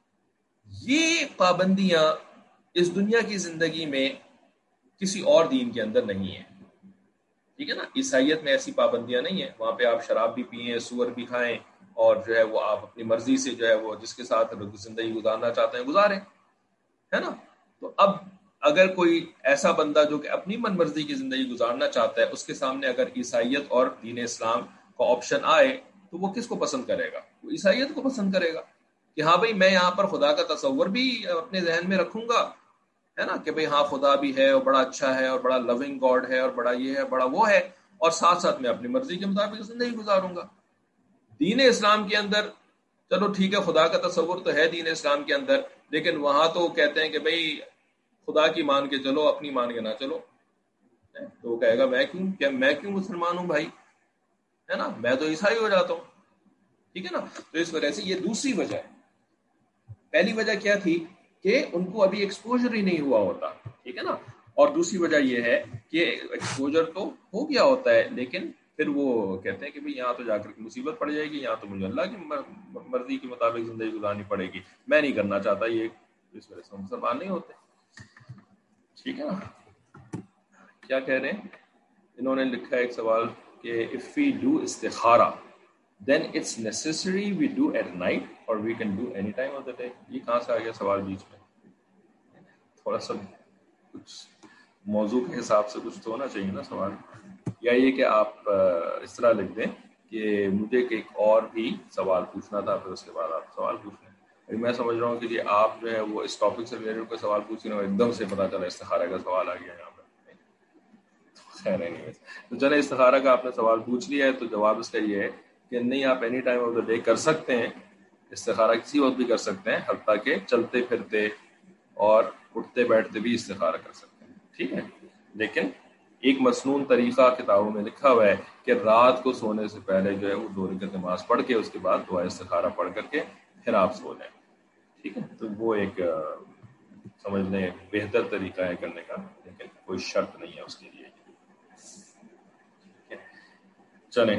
یہ پابندیاں اس دنیا کی زندگی میں کسی اور دین کے اندر نہیں ہیں. ٹھیک ہے نا. عیسائیت میں ایسی پابندیاں نہیں ہیں، وہاں پہ آپ شراب بھی پئیں، سور بھی کھائیں، اور جو ہے وہ آپ اپنی مرضی سے جو ہے وہ جس کے ساتھ زندگی گزارنا چاہتے ہیں گزاریں، ہے نا. تو اب اگر کوئی ایسا بندہ جو کہ اپنی من مرضی کی زندگی گزارنا چاہتا ہے، اس کے سامنے اگر عیسائیت اور دین اسلام کا آپشن آئے تو وہ کس کو پسند کرے گا؟ وہ عیسائیت کو پسند کرے گا کہ ہاں بھائی میں یہاں پر خدا کا تصور بھی اپنے ذہن میں رکھوں گا، ہے نا، کہ بھئی ہاں خدا بھی ہے اور بڑا اچھا ہے اور بڑا لونگ گاڈ ہے اور بڑا یہ ہے بڑا وہ ہے، اور ساتھ ساتھ میں اپنی مرضی کے مطابق زندگی گزاروں گا. دین اسلام کے اندر چلو ٹھیک ہے، خدا کا تصور تو ہے دین اسلام کے اندر، لیکن وہاں تو کہتے ہیں کہ بھئی خدا کی مان کے چلو، اپنی مان کے نہ چلو. تو وہ کہے گا میں کیوں مسلمان ہوں بھائی، ہے نا، میں تو عیسائی ہو جاتا ہوں. ٹھیک ہے نا. تو اس وجہ سے یہ دوسری وجہ ہے. پہلی وجہ کیا تھی کہ ان کو ابھی ایکسپوجر ہی نہیں ہوا ہوتا. ٹھیک ہے نا. اور دوسری وجہ یہ ہے کہ ایکسپوجر تو ہو گیا ہوتا ہے، لیکن پھر وہ کہتے ہیں کہ بھئی یہاں تو جا کر مصیبت پڑ جائے گی، یہاں تو مجھے اللہ کی مرضی کے مطابق زندگی گزارنی پڑے گی، میں نہیں کرنا چاہتا یہ، اس وجہ سے مسلمان نہیں ہوتے. ٹھیک ہے نا. کیا کہہ رہے ہیں انہوں نے لکھا ہے ایک سوال کہ if we do استخارہ then it's necessary we do at night or we can do any time of the day. یہ کہاں سے آ گیا سوال بیچ میں؟ تھوڑا سا کچھ موضوع کے حساب سے کچھ تو ہونا چاہیے نا سوال. یا یہ کہ آپ اس طرح لکھ دیں کہ مجھے ایک اور بھی سوال پوچھنا تھا، پھر اس کے بعد آپ سوال پوچھ لیں. میں سمجھ رہا ہوں کہ جی آپ جو ہے وہ اس ٹاپک سے ریلیٹڈ کوئی سوال پوچھ رہے ہیں اور ایک دم سے پتا چلا استخارہ کا سوال آ گیا یہاں پہ. تو چلے استخارہ کا آپ نے سوال پوچھ لیا ہے تو جواب اس کا یہ ہے کہ نہیں، آپ any time of the day کر سکتے ہیں استخارہ، کسی وقت بھی کر سکتے ہیں، حتیٰ کہ چلتے پھرتے اور اٹھتے بیٹھتے بھی استخارہ کر سکتے ہیں. ٹھیک ہے. لیکن ایک مسنون طریقہ کتابوں میں لکھا ہوا ہے کہ رات کو سونے سے پہلے جو ہے وہ 2 رکعت نماز پڑھ کے اس کے بعد دعا استخارہ پڑھ کر کے پھر آپ سو جائیں. ٹھیک ہے، تو وہ ایک سمجھ لیں بہتر طریقہ ہے کرنے کا، لیکن کوئی شرط نہیں ہے اس کے لیے. چلیں،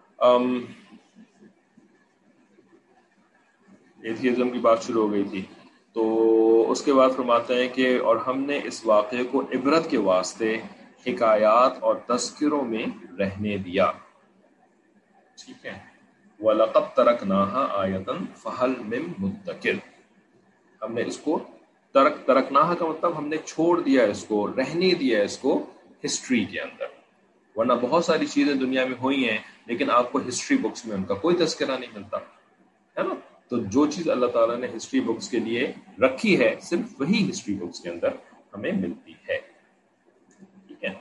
ایتھیزم کی بات شروع ہو گئی تھی، تو اس کے بعد فرماتے ہیں کہ اور ہم نے اس واقعے کو عبرت کے واسطے حکایات اور تذکروں میں رہنے دیا. ٹھیک ہے، وَلَقَدْ تَرَكْنَاهَا آیَةً فَهَلْ مِن مُدَّکِرٍ، ہم نے اس کو ترکناہا کا مطلب ہم نے چھوڑ دیا اس کو، رہنے دیا اس کو ہسٹری کے اندر. ورنہ بہت ساری چیزیں دنیا میں ہوئی ہیں لیکن آپ کو ہسٹری بکس میں ان کا کوئی تذکرہ نہیں ملتا ہے نا. تو جو چیز اللہ تعالیٰ نے ہسٹری بکس کے لیے رکھی ہے صرف وہی ہسٹری بکس کے اندر ہمیں ملتی ہے. ٹھیک ہے،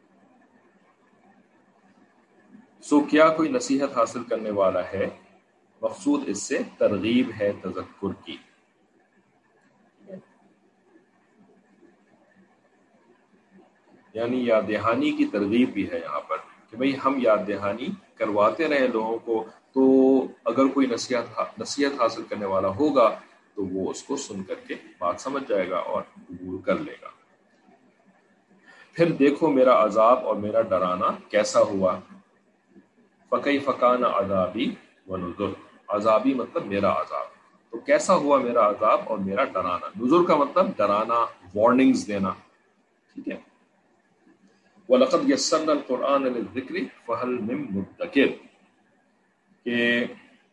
سو کیا کوئی نصیحت حاصل کرنے والا ہے؟ مقصود اس سے ترغیب ہے تذکر کی. یعنی یاد دہانی کی ترغیب بھی ہے یہاں پر کہ بھئی ہم یاد دہانی کرواتے رہے لوگوں کو، تو اگر کوئی نصیحت حاصل کرنے والا ہوگا تو وہ اس کو سن کر کے بات سمجھ جائے گا اور قبول کر لے گا. پھر دیکھو میرا عذاب اور میرا ڈرانا کیسا ہوا. فَكَيْفَ كَانَ عَذَابِي وَنُذُرِ، عذابی مطلب میرا عذاب، تو کیسا ہوا میرا عذاب اور میرا ڈرانا. نذر کا مطلب ڈرانا، وارننگز دینا. ٹھیک ہے، وَلَقَدْ يَسَّرْنَا الْقُرْآنَ لِلذِّكْرِ فَهَلْ مِن مُدَّكِرٍ، کہ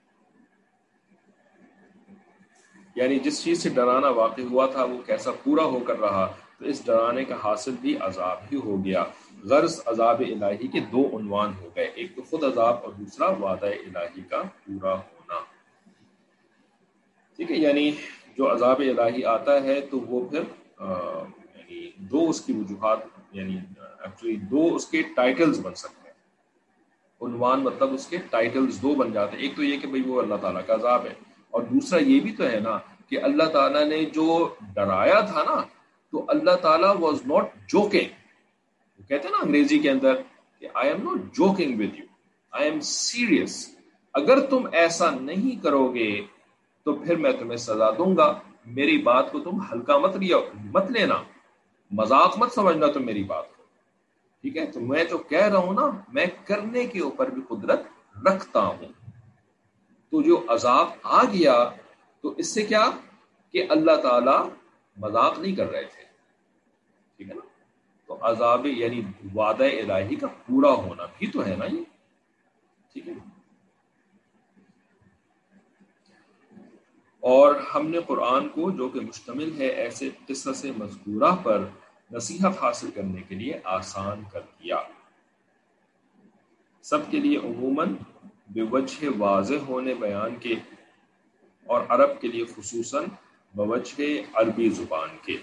یعنی جس چیز سے ڈرانا واقع ہوا تھا وہ کیسا پورا ہو کر رہا، تو اس ڈرانے کا حاصل بھی عذاب ہی ہو گیا. غرض عذاب الہی کے 2 عنوان ہو گئے، ایک تو خود عذاب اور دوسرا وعدہ الہی کا پورا ہونا. ٹھیک ہے، یعنی جو عذاب الہی آتا ہے تو وہ پھر یعنی 2 اس کی وجوہات، یعنی ایکچولی 2 اس کے ٹائٹلز بن سکتے ہیں. عنوان مطلب اس کے ٹائٹلز 2 بن جاتے ہیں. ایک تو یہ کہ بھئی وہ اللہ تعالیٰ کا عذاب ہے، اور دوسرا یہ بھی تو ہے نا کہ اللہ تعالیٰ نے جو ڈرایا تھا نا، تو اللہ تعالیٰ واز ناٹ جوکنگ. وہ کہتے ہیں نا انگریزی کے اندر کہ I am not joking with you, I am serious. اگر تم ایسا نہیں کرو گے تو پھر میں تمہیں سزا دوں گا. میری بات کو تم ہلکا مت لینا، مذاق مت سمجھنا تم میری بات کو. ٹھیک ہے، تو میں جو کہہ رہا ہوں نا، میں کرنے کے اوپر بھی قدرت رکھتا ہوں. تو جو عذاب آ گیا تو اس سے کیا کہ اللہ تعالی مذاق نہیں کر رہے تھے. ٹھیک ہے نا، تو عذاب یعنی وعدہ الہی کا پورا ہونا بھی تو ہے نا یہ. ٹھیک ہے، اور ہم نے قرآن کو جو کہ مشتمل ہے ایسے قصص مذکورہ پر نصیحت حاصل کرنے کے لیے آسان کر دیا. سب کے لیے عموماً بوجہ واضح ہونے بیان کے، اور عرب کے لیے خصوصاً بوجہ عربی زبان کے.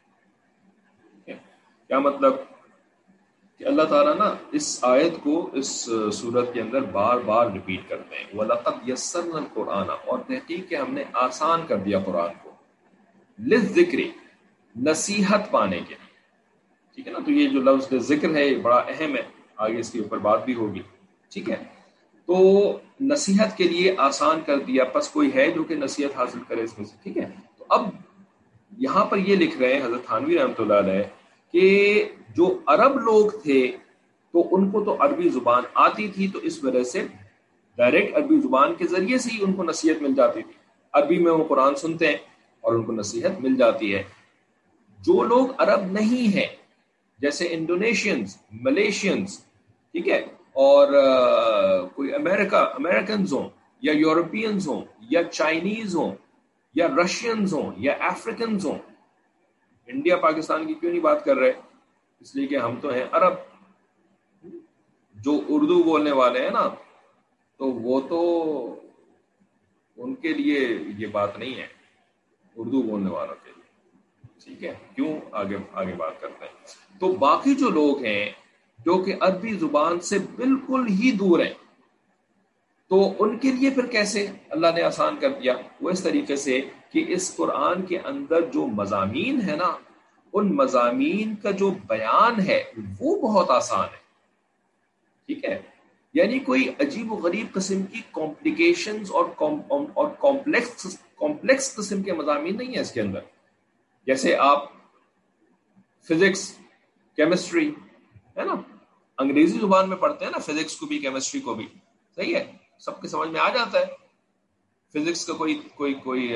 کیا مطلب کہ اللہ تعالیٰ نا اس آیت کو اس صورت کے اندر بار بار ریپیٹ کرتے ہیں. وَلَقَدْ يَسَّرْنَا الْقُرْآنَ، اور تحقیق کہ ہم نے آسان کر دیا قرآن کو، لِلذِّکْرِ، نصیحت پانے کے لیے. ٹھیک ہے نا، تو یہ جو لفظ ذکر ہے یہ بڑا اہم ہے، آگے اس کے اوپر بات بھی ہوگی. ٹھیک ہے، تو نصیحت کے لیے آسان کر دیا. پس کوئی ہے جو کہ نصیحت حاصل کرے اس میں سے. ٹھیک ہے، تو اب یہاں پر یہ لکھ رہے ہیں حضرت تھانوی رحمۃ اللہ علیہ کہ جو عرب لوگ تھے تو ان کو تو عربی زبان آتی تھی، تو اس وجہ سے ڈائریکٹ عربی زبان کے ذریعے سے ہی ان کو نصیحت مل جاتی تھی. عربی میں وہ قرآن سنتے ہیں اور ان کو نصیحت مل جاتی ہے. جو لوگ عرب نہیں ہیں جیسے انڈونیشینز، ملیشینز، ٹھیک ہے، اور کوئی امریکنز ہوں یا یورپینز ہوں یا چائنیز ہوں یا رشینز ہوں یا افریکنز ہوں. انڈیا پاکستان کی کیوں نہیں بات کر رہے؟ اس لیے کہ ہم تو ہیں عرب. جو اردو بولنے والے ہیں نا، تو وہ تو ان کے لیے یہ بات نہیں ہے، اردو بولنے والوں کے لیے. ٹھیک ہے، کیوں آگے بات کرتے ہیں. تو باقی جو لوگ ہیں جو کہ عربی زبان سے بالکل ہی دور ہیں، تو ان کے لیے پھر کیسے اللہ نے آسان کر دیا؟ وہ اس طریقے سے کہ اس قرآن کے اندر جو مضامین ہے نا، ان مضامین کا جو بیان ہے وہ بہت آسان ہے. ٹھیک ہے، یعنی کوئی عجیب و غریب قسم کی کمپلیکیشنز اور کمپلیکس قسم کے مضامین نہیں ہیں اس کے اندر. جیسے آپ فزکس، کیمسٹری، ہے نا، انگریزی زبان میں پڑھتے ہیں نا، فزکس کو بھی کیمسٹری کو بھی، صحیح ہے، سب کے سمجھ میں آ جاتا ہے. فزکس کا کوئی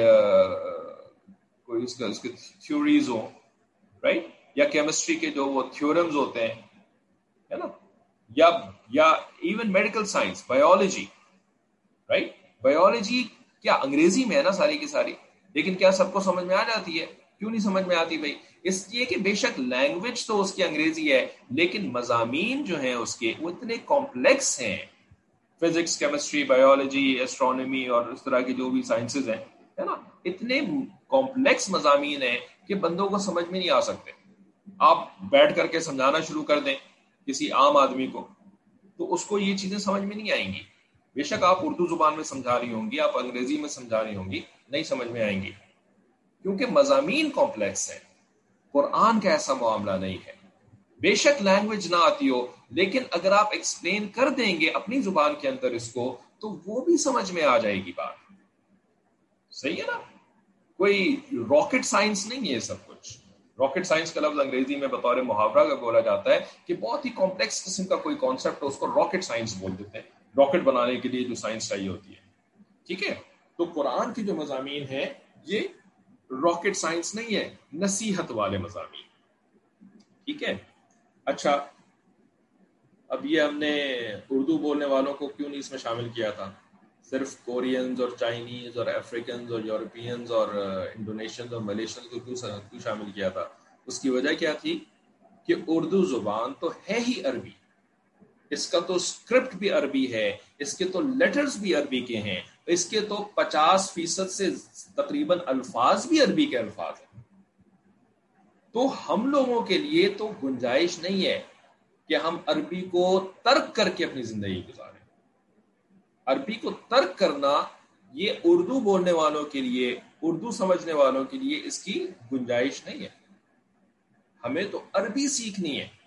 اس کے تھیوریز ہو، رائٹ، یا کیمسٹری کے جو وہ تھیورمز ہوتے ہیں، ہے نا، یا even medical science, biology, right. Biology کیا انگریزی میں ہے نا ساری کی ساری، لیکن کیا سب کو سمجھ میں آ جاتی ہے؟ کیوں نہیں سمجھ میں آتی بھائی؟ اس لیے کہ بے شک لینگویج تو اس کی انگریزی ہے، لیکن مضامین جو ہیں اس کے وہ اتنے کمپلیکس ہیں. فزکس، کیمسٹری، بایولوجی، ایسٹرونومی اور اس طرح کی جو بھی سائنسز ہیں، ہے نا، اتنے کمپلیکس مضامین ہیں کہ بندوں کو سمجھ میں نہیں آ سکتے. آپ بیٹھ کر کے سمجھانا شروع کر دیں کسی عام آدمی کو تو اس کو یہ چیزیں سمجھ میں نہیں آئیں گی. بے شک آپ اردو زبان میں سمجھا رہی ہوں گی، آپ انگریزی میں سمجھا رہی ہوں گی، نہیں سمجھ میں آئیں گی، کیونکہ مضامین کمپلیکس ہیں. قرآن کا ایسا معاملہ نہیں ہے. بے شک لینگویج نہ آتی ہو، لیکن اگر آپ ایکسپلین کر دیں گے اپنی زبان کے اندر اس کو تو وہ بھی سمجھ میں آ جائے گی بات. صحیح ہے نا؟ کوئی راکٹ سائنس نہیں ہے سب کچھ. راکٹ سائنس کا لفظ انگریزی میں بطور محاورہ کا بولا جاتا ہے کہ بہت ہی کمپلیکس قسم کا کوئی کانسیپٹ ہو، اس کو راکٹ سائنس بول دیتے ہیں، راکٹ بنانے کے لیے جو سائنس چاہیے ہوتی ہے. ٹھیک ہے، تو قرآن کے جو مضامین ہیں یہ راکٹ سائنس نہیں ہے، نصیحت والے مضامین. ٹھیک ہے. اچھا، اب یہ ہم نے اردو بولنے والوں کو کیوں نہیں اس میں شامل کیا تھا؟ صرف کورینز اور چائنیز اور افریقنز اور یورپینز اور انڈونیشینز اور ملیشینز کو کیوں شامل کیا تھا؟ اس کی وجہ کیا تھی کہ اردو زبان تو ہے ہی عربی، اس کا تو اسکرپٹ بھی عربی ہے، اس کے تو لیٹرز بھی عربی کے ہیں، اس کے تو 50% سے تقریباً الفاظ بھی عربی کے الفاظ ہیں. تو ہم لوگوں کے لیے تو گنجائش نہیں ہے کہ ہم عربی کو ترک کر کے اپنی زندگی گزاریں. عربی کو ترک کرنا یہ اردو بولنے والوں کے لیے، اردو سمجھنے والوں کے لیے اس کی گنجائش نہیں ہے. ہمیں تو عربی سیکھنی ہے.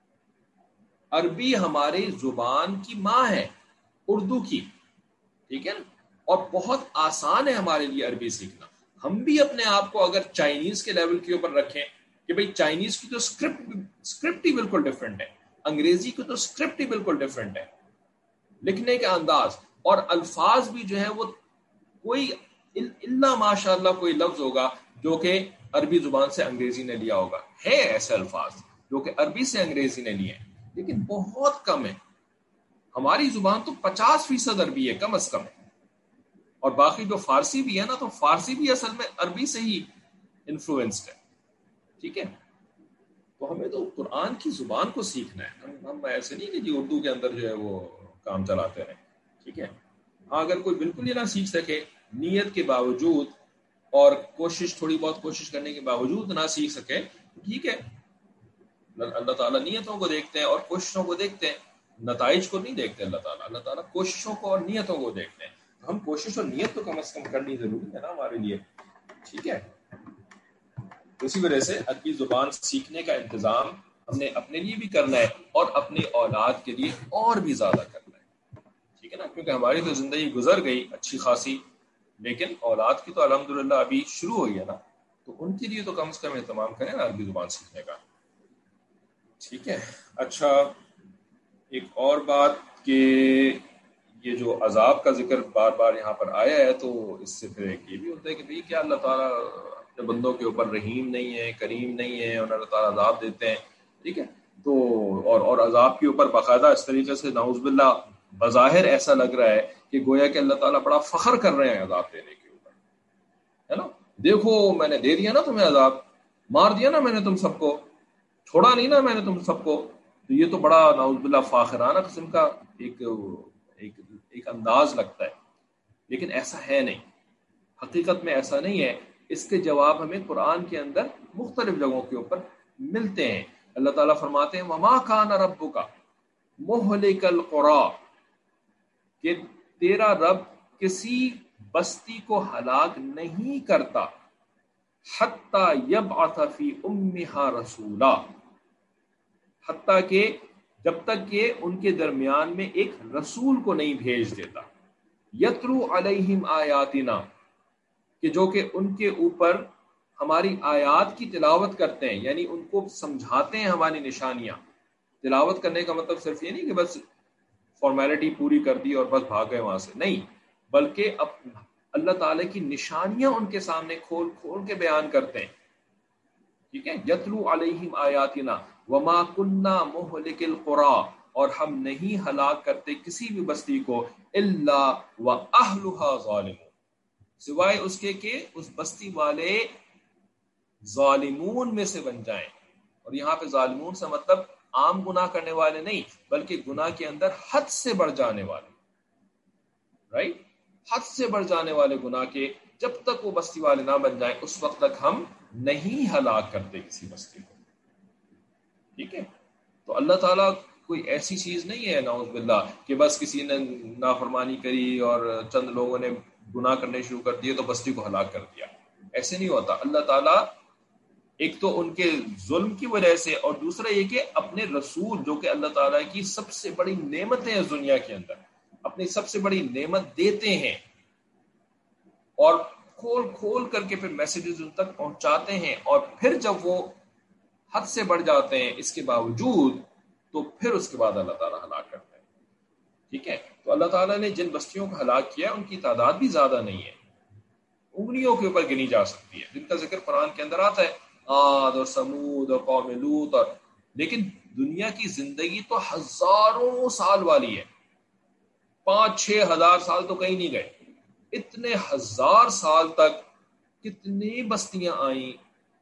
عربی ہماری زبان کی ماں ہے اردو کی، ٹھیک ہے نا، اور بہت آسان ہے ہمارے لیے عربی سیکھنا. ہم بھی اپنے آپ کو اگر چائنیز کے لیول کے اوپر رکھیں کہ بھئی چائنیز کی تو اسکرپٹ ہی بالکل ڈیفرنٹ ہے، انگریزی کی تو اسکرپٹ ہی بالکل ڈیفرنٹ ہے، لکھنے کا انداز اور الفاظ بھی جو ہے وہ کوئی الا ماشاء اللہ کوئی لفظ ہوگا جو کہ عربی زبان سے انگریزی نے لیا ہوگا. ہے ایسے الفاظ جو کہ عربی سے انگریزی نے لیے ہیں، لیکن بہت کم ہے. ہماری زبان تو 50% عربی ہے کم از کم، اور باقی جو فارسی بھی ہے نا، تو فارسی بھی اصل میں عربی سے ہی انفلوئنسڈ ہے. ٹھیک ہے، تو ہمیں تو قرآن کی زبان کو سیکھنا ہے. ہم ایسے نہیں کہ جی اردو کے اندر جو ہے وہ کام چلاتے رہیں. ٹھیک ہے، ہاں اگر کوئی بالکل ہی نہ سیکھ سکے نیت کے باوجود اور کوشش، تھوڑی بہت کوشش کرنے کے باوجود نہ سیکھ سکے تو ٹھیک ہے. اللہ تعالیٰ نیتوں کو دیکھتے ہیں اور کوششوں کو دیکھتے ہیں، نتائج کو نہیں دیکھتے. اللہ تعالیٰ کوششوں کو اور نیتوں کو دیکھتے ہیں. ہم کوشش اور نیت تو کم از کم کرنی ضروری ہے نا ہمارے لیے. ٹھیک ہے، اسی وجہ سے عربی زبان سیکھنے کا انتظام ہم نے اپنے لیے بھی کرنا ہے اور اپنی اولاد کے لیے اور بھی زیادہ کرنا ہے. ٹھیک ہے نا، کیونکہ ہماری تو زندگی گزر گئی اچھی خاصی، لیکن اولاد کی تو الحمدللہ ابھی شروع ہوئی ہے نا، تو ان کے لیے تو کم از کم اہتمام کریں نا عربی زبان سیکھنے کا. ٹھیک ہے. اچھا، ایک اور بات کہ یہ جو عذاب کا ذکر بار بار یہاں پر آیا ہے، تو اس سے پھر ایک یہ بھی ہوتا ہے کہ بھئی کیا اللہ تعالیٰ اپنے بندوں کے اوپر رحیم نہیں ہے، کریم نہیں ہے، اور اللہ تعالیٰ عذاب دیتے ہیں. ٹھیک ہے، تو اور عذاب کے اوپر باقاعدہ اس طریقے سے نعوذ باللہ بظاہر ایسا لگ رہا ہے کہ گویا کہ اللہ تعالیٰ بڑا فخر کر رہے ہیں عذاب دینے کے اوپر، ہے نا. دیکھو میں نے دے دیا نا تمہیں عذاب، مار دیا نا میں نے تم سب کو، چھوڑا نہیں نا میں نے تم سب کو. تو یہ تو بڑا نعوذ باللہ فاخرانہ قسم کا ایک انداز لگتا ہے، لیکن ایسا ہے نہیں. حقیقت میں ایسا نہیں ہے. اس کے جواب ہمیں قرآن کے اندر مختلف جگہوں کے اوپر ملتے ہیں. اللہ تعالیٰ فرماتے ہیں وَمَا كَانَ رَبُّكَ مُهْلِكَ الْقُرَىٰ، کہ تیرا رب کسی بستی کو ہلاک نہیں کرتا حتی یبعث فی امہا رسولا، حتیٰ کہ جب تک کہ ان کے درمیان میں ایک رسول کو نہیں بھیج دیتا، یتلو علیہم آیاتنا، کہ جو کہ ان کے اوپر ہماری آیات کی تلاوت کرتے ہیں، یعنی ان کو سمجھاتے ہیں ہماری نشانیاں. تلاوت کرنے کا مطلب صرف یہ نہیں کہ بس فارمیلٹی پوری کر دی اور بس بھاگ گئے وہاں سے، نہیں، بلکہ اللہ تعالی کی نشانیاں ان کے سامنے کھول کھول کے بیان کرتے ہیں. ٹھیک ہے، یتلو علیہم آیاتنا وما کننا مہلک القری، اور ہم نہیں ہلاک کرتے کسی بھی بستی کو الا واہلھا ظالمون، سوائے اس کے کہ اس بستی والے ظالمون میں سے بن جائیں. اور یہاں پہ ظالمون سے مطلب عام گناہ کرنے والے نہیں، بلکہ گناہ کے اندر حد سے بڑھ جانے والے، رائٹ، حد سے بڑھ جانے والے گناہ کے جب تک وہ بستی والے نہ بن جائیں اس وقت تک ہم نہیں ہلاک کرتے کسی بستی کو. ٹھیک ہے، تو اللہ تعالیٰ کوئی ایسی چیز نہیں ہے نعوذ باللہ کہ بس کسی نے نافرمانی کری اور چند لوگوں نے گناہ کرنے شروع کر دیے تو بستی کو ہلاک کر دیا. ایسے نہیں ہوتا. اللہ تعالیٰ ایک تو ان کے ظلم کی وجہ سے، اور دوسرا یہ کہ اپنے رسول جو کہ اللہ تعالیٰ کی سب سے بڑی نعمتیں ہیں دنیا کے اندر، اپنی سب سے بڑی نعمت دیتے ہیں اور کھول کھول کر کے پھر میسیجز ان تک پہنچاتے ہیں، اور پھر جب وہ حد سے بڑھ جاتے ہیں اس کے باوجود تو پھر اس کے بعد اللہ تعالیٰ ہلاک کرتے ہیں. ٹھیک ہے، تو اللہ تعالیٰ نے جن بستیوں کو ہلاک کیا ان کی تعداد بھی زیادہ نہیں ہے، انگلیوں کے اوپر گنی جا سکتی ہے، جن کا ذکر قرآن کے اندر آتا ہے، عاد اور سمود اور قوم لوط، اور لیکن دنیا کی زندگی تو ہزاروں سال والی ہے، 5-6 ہزار سال تو کہیں نہیں گئے. اتنے ہزار سال تک کتنی بستیاں آئیں،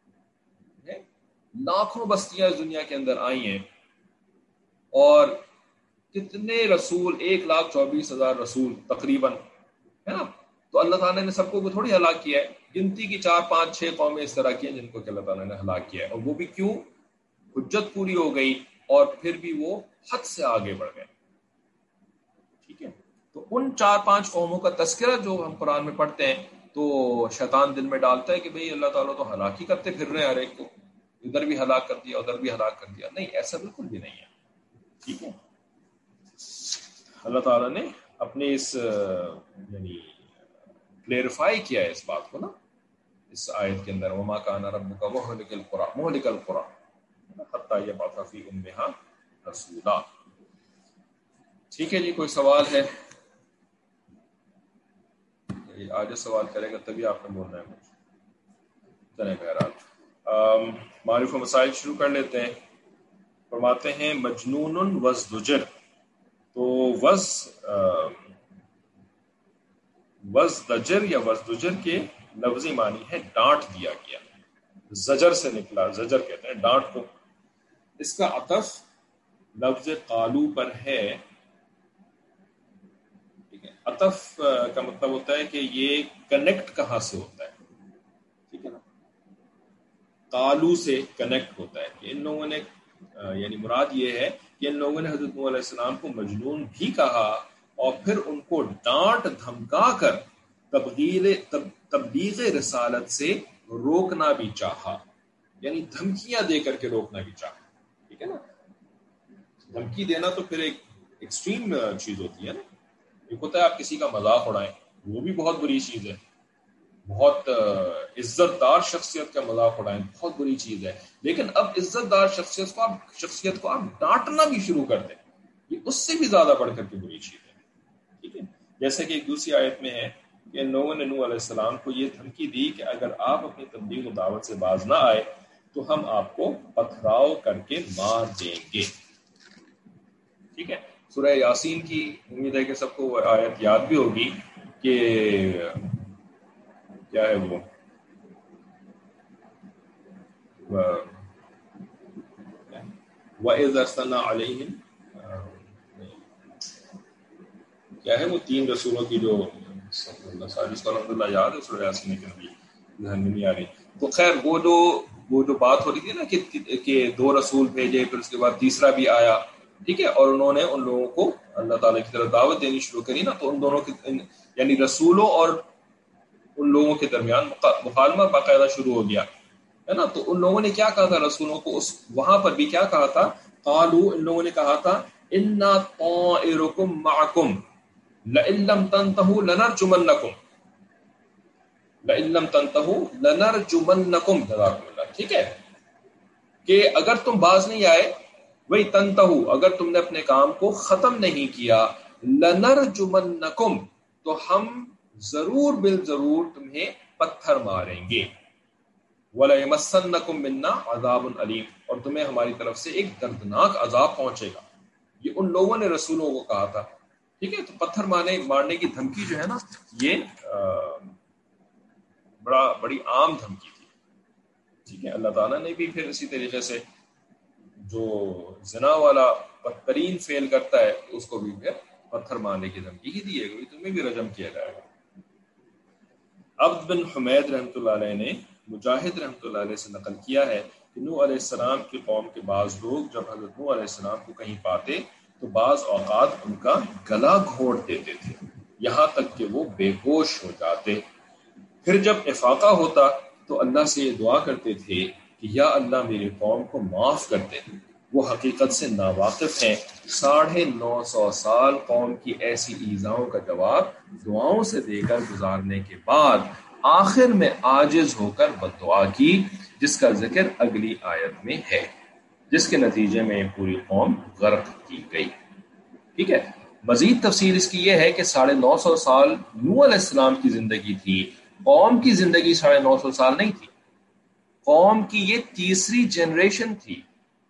لاکھوں بستیاں اس دنیا کے اندر آئی ہیں، اور کتنے رسول، 1,24,000 رسول تقریباً، ہے نا. تو اللہ تعالیٰ نے سب کو تھوڑی ہلاک کیا ہے، گنتی کی 4-5-6 قومیں اس طرح کی ہیں جن کو کہ اللہ تعالیٰ نے ہلاک کیا ہے، اور وہ بھی کیوں؟ حجت پوری ہو گئی اور پھر بھی وہ حد سے آگے بڑھ گئے. ٹھیک ہے، تو ان 4-5 قوموں کا تذکرہ جو ہم قرآن میں پڑھتے ہیں تو شیطان دل میں ڈالتا ہے کہ بھئی اللہ تعالیٰ تو ہلاک ہی کرتے پھر رہے ہیں ہر ایک کو، ادھر بھی ہلاک کر دیا ادھر بھی ہلاک کر دیا. نہیں، ایسا بالکل بھی نہیں ہے. ٹھیک ہے، اللہ تعالیٰ نے اپنے اس یعنی کلیریفائی کیا ہے اس بات کو نا اس آیت کے اندر، وما کان ربک مہلک القری حتی یبعث فی امہا رسولا. ٹھیک ہے جی، کوئی سوال ہے؟ آج سوال کرے گا تبھی آپ نے بولنا ہے مجھے. چلیں بہرحال معارف و مسائل شروع کر لیتے ہیں. فرماتے ہیں مجنون وازدجر. تو وزدجر یا وزدجر کے لفظی معنی ہے ڈانٹ دیا گیا، زجر سے نکلا، زجر کہتے ہیں ڈانٹ کو. اس کا عطف لفظ قالو پر ہے. ٹھیک ہے، عطف کا مطلب ہوتا ہے کہ یہ کنیکٹ کہاں سے ہوتا ہے. ٹھیک ہے نا، قالو سے کنیکٹ ہوتا ہے کہ ان لوگوں نے یعنی مراد یہ ہے کہ ان لوگوں نے حضرت نوح علیہ السلام کو مجنون بھی کہا اور پھر ان کو ڈانٹ دھمکا کر تبلیغ رسالت سے روکنا بھی چاہا، یعنی دھمکیاں دے کر کے روکنا بھی چاہا. ٹھیک ہے نا، دھمکی دینا تو پھر ایک ایکسٹریم چیز ہوتی ہے نا. ایک ہوتا ہے آپ کسی کا مذاق اڑائیں، وہ بھی بہت بری چیز ہے. بہت عزت دار شخصیت کا مذاق اڑائیں، بہت بری چیز ہے. لیکن اب عزت دار شخصیت کو آپ ڈانٹنا بھی شروع کر دیں، یہ اس سے بھی زیادہ بڑھ کر کے بری چیز ہے. ٹھیک ہے، جیسے کہ ایک دوسری آیت میں ہے کہ ان لوگوں نے نوح علیہ السلام کو یہ دھمکی دی کہ اگر آپ اپنی تبلیغ و دعوت سے باز نہ آئے تو ہم آپ کو پتھراؤ کر کے مار دیں گے. ٹھیک ہے، سورہ یاسین کی امید ہے کہ سب کو وہ آیت یاد بھی ہوگی کہ کیا ہے وہ وَإِذْ أَرْسَلْنَا عَلَيْهِمْ، کیا ہے وہ 3 رسولوں کی جو ساری اس کو الحمدللہ یاد ہے، سورہ یاسین کے نبی ذہن میں نہیں آ رہی. تو خیر وہ جو بات ہو رہی تھی نا کہ 2 رسول بھیجے پھر اس کے بعد تیسرا بھی آیا. ٹھیک ہے، اور انہوں نے ان لوگوں کو اللہ تعالیٰ کی طرف دعوت دینی شروع کری نا، تو ان دونوں کی یعنی رسولوں اور ان لوگوں کے درمیان مکالمہ باقاعدہ شروع ہو گیا ہے نا. تو ان لوگوں نے کیا کہا تھا رسولوں کو, اس وہاں پر بھی کیا کہا تھا, قالوا, ان لوگوں نے کہا تھا, انا طائرکم معکم لئن لم تنتهوا لنرجمنکم, لئن لم تنتهوا لنرجمنکم, جزاکم اللہ. ٹھیک ہے, کہ اگر تم باز نہیں آئے, وہی تنتهوا, اگر تم نے اپنے کام کو ختم نہیں کیا, لنرجمنکم, تو ہم ضرور بالضرور تمہیں پتھر ماریں گے, وَلَيَمَسَّنَّكُم مِّنَّا عَذَابٌ أَلِيمٌ, اور تمہیں ہماری طرف سے ایک دردناک عذاب پہنچے گا. یہ ان لوگوں نے رسولوں کو کہا تھا. ٹھیک ہے, تو پتھر مارنے کی دھمکی جو ہے نا, یہ بڑی عام دھمکی تھی. ٹھیک ہے, اللہ تعالیٰ نے بھی پھر اسی طریقے سے جو زنا والا بدترین فعل کرتا ہے اس کو بھی پھر پتھر مارنے کی دھمکی ہی دی ہے, تمہیں بھی رجم کیا جائے گا. عبد بن حمید رحمۃ اللہ علیہ نے مجاہد رحمۃ اللہ علیہ سے نقل کیا ہے کہ نوح علیہ السلام کی قوم کے بعض لوگ جب حضرت نوح علیہ السلام کو کہیں پاتے تو بعض اوقات ان کا گلا گھونٹ دیتے تھے, یہاں تک کہ وہ بے ہوش ہو جاتے. پھر جب افاقہ ہوتا تو اللہ سے یہ دعا کرتے تھے کہ یا اللہ میری قوم کو معاف کر دے, وہ حقیقت سے ناواقف ہیں. 950 سال قوم کی ایسی ایذاؤں کا جواب دعاؤں سے دے کر گزارنے کے بعد آخر میں عاجز ہو کر بددعا کی, جس کا ذکر اگلی آیت میں ہے, جس کے نتیجے میں پوری قوم غرق کی گئی. ٹھیک ہے, مزید تفصیل اس کی یہ ہے کہ 950 سال نوح علیہ السلام کی زندگی تھی, قوم کی زندگی 950 سال نہیں تھی. قوم کی یہ تیسری جنریشن تھی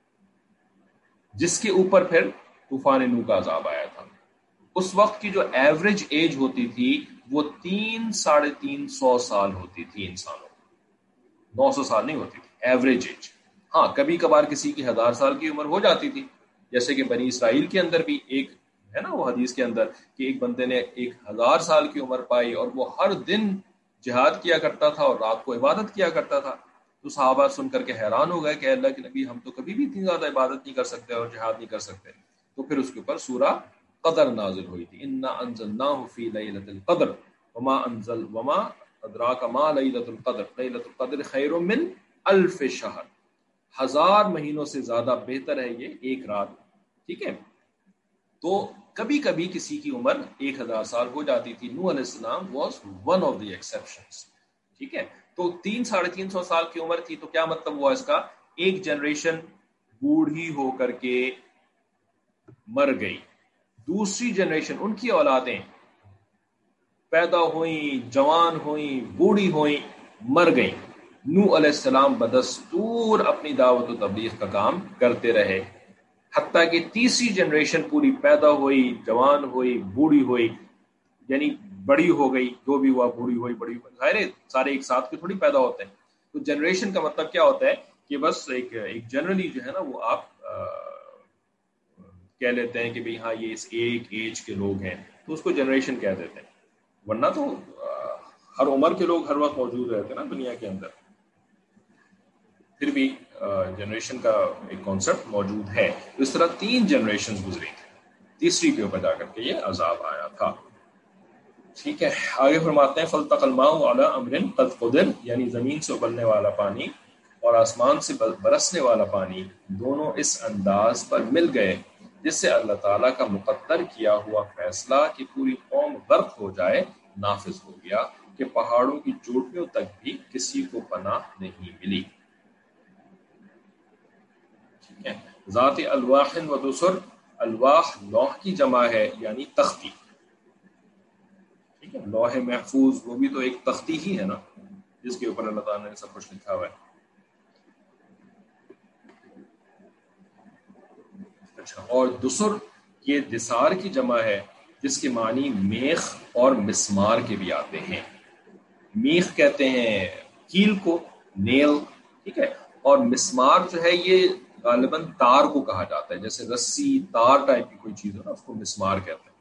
جس کے اوپر پھر طوفان نوح کا عذاب آیا تھا. اس وقت کی جو ایوریج ایج ہوتی تھی وہ 300-350 سال ہوتی تھی انسانوں, 900 سال نہیں ہوتی تھی ایوریج ایج. ہاں, کبھی کبھار کسی کی 1000 سال کی عمر ہو جاتی تھی, جیسے کہ بنی اسرائیل کے اندر بھی ایک ہے نا وہ حدیث کے اندر کہ ایک بندے نے 1000 سال کی عمر پائی اور وہ ہر دن جہاد کیا کرتا تھا اور رات کو عبادت کیا کرتا تھا. تو صحابہ سن کر کے حیران ہو گئے کہ اللہ کے نبی, ہم تو کبھی بھی اتنی زیادہ عبادت نہیں کر سکتے اور جہاد نہیں کر سکتے. تو پھر اس کے اوپر سورہ قدر نازل ہوئی تھی, انا انزلناہ فی لیلۃ القدر وما ادراک ما لیلۃ القدر, لیلۃ القدر خیر من الف شہر, 1000 مہینوں سے زیادہ بہتر ہے یہ ایک رات. ٹھیک ہے, تو کبھی کبھی کسی کی عمر 1000 سال ہو جاتی تھی. نوح علیہ السلام was one of the exceptions. ٹھیک ہے, تو 300-350 سال کی عمر تھی. تو کیا مطلب ہوا اس کا, ایک جنریشن بوڑھی ہو کر کے مر گئی, دوسری جنریشن ان کی اولادیں پیدا ہوئیں, جوان ہوئیں, بوڑھی ہوئیں, مر گئیں. نوح علیہ السلام بدستور اپنی دعوت و تبلیغ کا کام کرتے رہے, حتیٰ کہ تیسری جنریشن پوری پیدا ہوئی, جوان ہوئی, بوڑھی ہوئی, یعنی بڑی ہو گئی, جو بھی ہوا, بوڑھی ہوئی, بڑی ہوئی, ظاہر ہے سارے ایک ساتھ کے تھوڑی پیدا ہوتے ہیں. تو جنریشن کا مطلب کیا ہوتا ہے کہ بس ایک جنرلی جو ہے نا وہ آپ کہہ لیتے ہیں کہ بھئی ہاں یہ اس ایک ایج کے لوگ ہیں, تو اس کو جنریشن کہہ دیتے ہیں. ورنہ تو ہر عمر کے لوگ ہر وقت موجود رہتے ہیں نا دنیا کے اندر. پھر بھی جنریشن کا ایک کانسیپٹ موجود ہے. اس طرح 3 جنریشن گزری تھی, تیسری کے اوپر جا کر کے یہ عذاب آیا تھا. ٹھیک ہے, آگے فرماتے ہیں فَالْتَقَى الْمَاءُ عَلَىٰ أَمْرٍ قَدْ قُدِرَ, یعنی زمین سے ابلنے والا پانی اور آسمان سے برسنے والا پانی دونوں اس انداز پر مل گئے جس سے اللہ تعالیٰ کا مقدر کیا ہوا فیصلہ کہ پوری قوم غرق ہو جائے نافذ ہو گیا, کہ پہاڑوں کی چوٹیوں تک بھی کسی کو پناہ نہیں ملی. ٹھیک ہے, ذات الواح و دسر, الواح لوح کی جمع ہے یعنی تختی. ٹھیک ہے, لوح محفوظ وہ بھی تو ایک تختی ہی ہے نا جس کے اوپر اللہ تعالیٰ نے سب کچھ لکھا ہوا ہے. اچھا, اور دسر یہ دسار کی جمع ہے جس کے معنی میخ اور مسمار کے بھی آتے ہیں. میخ کہتے ہیں کیل کو, نیل. ٹھیک ہے, اور مسمار جو ہے یہ غالباً تار کو کہا جاتا ہے, جیسے رسی تار ٹائپ کی کوئی چیز ہے نا اس کو مسمار کہتے ہیں.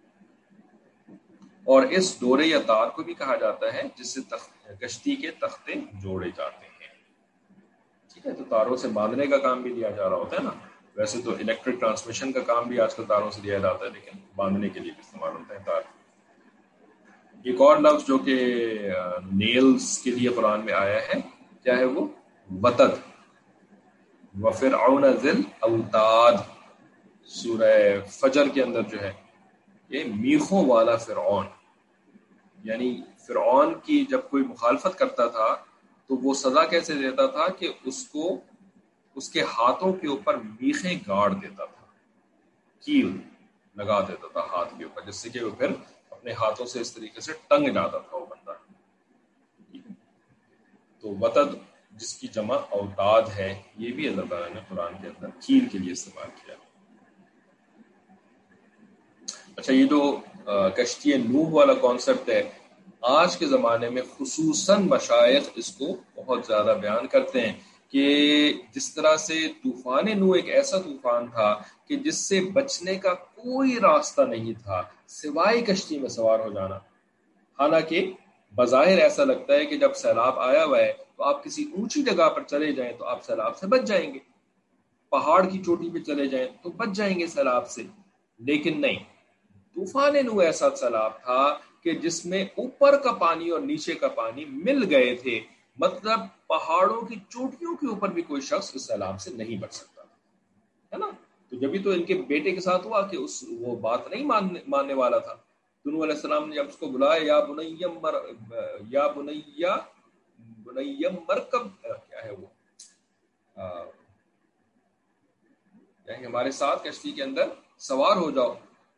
اور اس ڈورے یا تار کو بھی کہا جاتا ہے جس سے کشتی کے تختے جوڑے جاتے ہیں. ٹھیک ہے, تو تاروں سے باندھنے کا کام بھی دیا جا رہا ہوتا ہے نا. ویسے تو الیکٹرک ٹرانسمیشن کا کام بھی آج کل تاروں سے دیا جاتا ہے, لیکن باندھنے کے لیے بھی استعمال ہوتا ہے تار. ایک اور لفظ جو کہ نیلز کے لیے قرآن میں آیا ہے، کیا ہے وہ؟ وتد. وفرعون ذی الاوتاد، سورہ فجر کے اندر جو ہے یہ میخوں والا فرعون، یعنی فرعون کی جب کوئی مخالفت کرتا تھا تو وہ سزا کیسے دیتا تھا کہ اس کو اس کے ہاتھوں کے اوپر میخیں گاڑ دیتا تھا، کیل لگا دیتا تھا ہاتھ کے اوپر، جس سے کہ وہ پھر اپنے ہاتھوں سے اس طریقے سے ٹنگ جاتا تھا وہ بندہ. تو وتد جس کی جمع اوتاد ہے، یہ بھی اللہ تعالیٰ نے قرآن کے اندر کیل کے لیے استعمال کیا. اچھا، یہ جو کشتی نوح والا کانسیپٹ ہے، آج کے زمانے میں خصوصاً مشائخ اس کو بہت زیادہ بیان کرتے ہیں کہ جس طرح سے طوفان نوح ایک ایسا طوفان تھا کہ جس سے بچنے کا کوئی راستہ نہیں تھا سوائے کشتی میں سوار ہو جانا. حالانکہ بظاہر ایسا لگتا ہے کہ جب سیلاب آیا ہوا ہے تو آپ کسی اونچی جگہ پر چلے جائیں تو آپ سیلاب سے بچ جائیں گے، پہاڑ کی چوٹی پہ چلے جائیں تو بچ جائیں گے سیلاب سے. لیکن نہیں، طوفان نوح ایسا سیلاب تھا کہ جس میں اوپر کا پانی اور نیچے کا پانی مل گئے تھے، مطلب پہاڑوں کی چوٹیوں کے اوپر بھی کوئی شخص اس سیلاب سے نہیں بچ سکتا ہے نا. تو جبھی تو ان کے بیٹے کے ساتھ ہوا کہ وہ بات نہیں ماننے والا تھا. نوح علیہ السلام نے جب اس کو بلایا، یا بنیم مرکب، کیا ہے وہ، یعنی ہمارے ساتھ کشتی کے اندر سوار ہو جاؤ،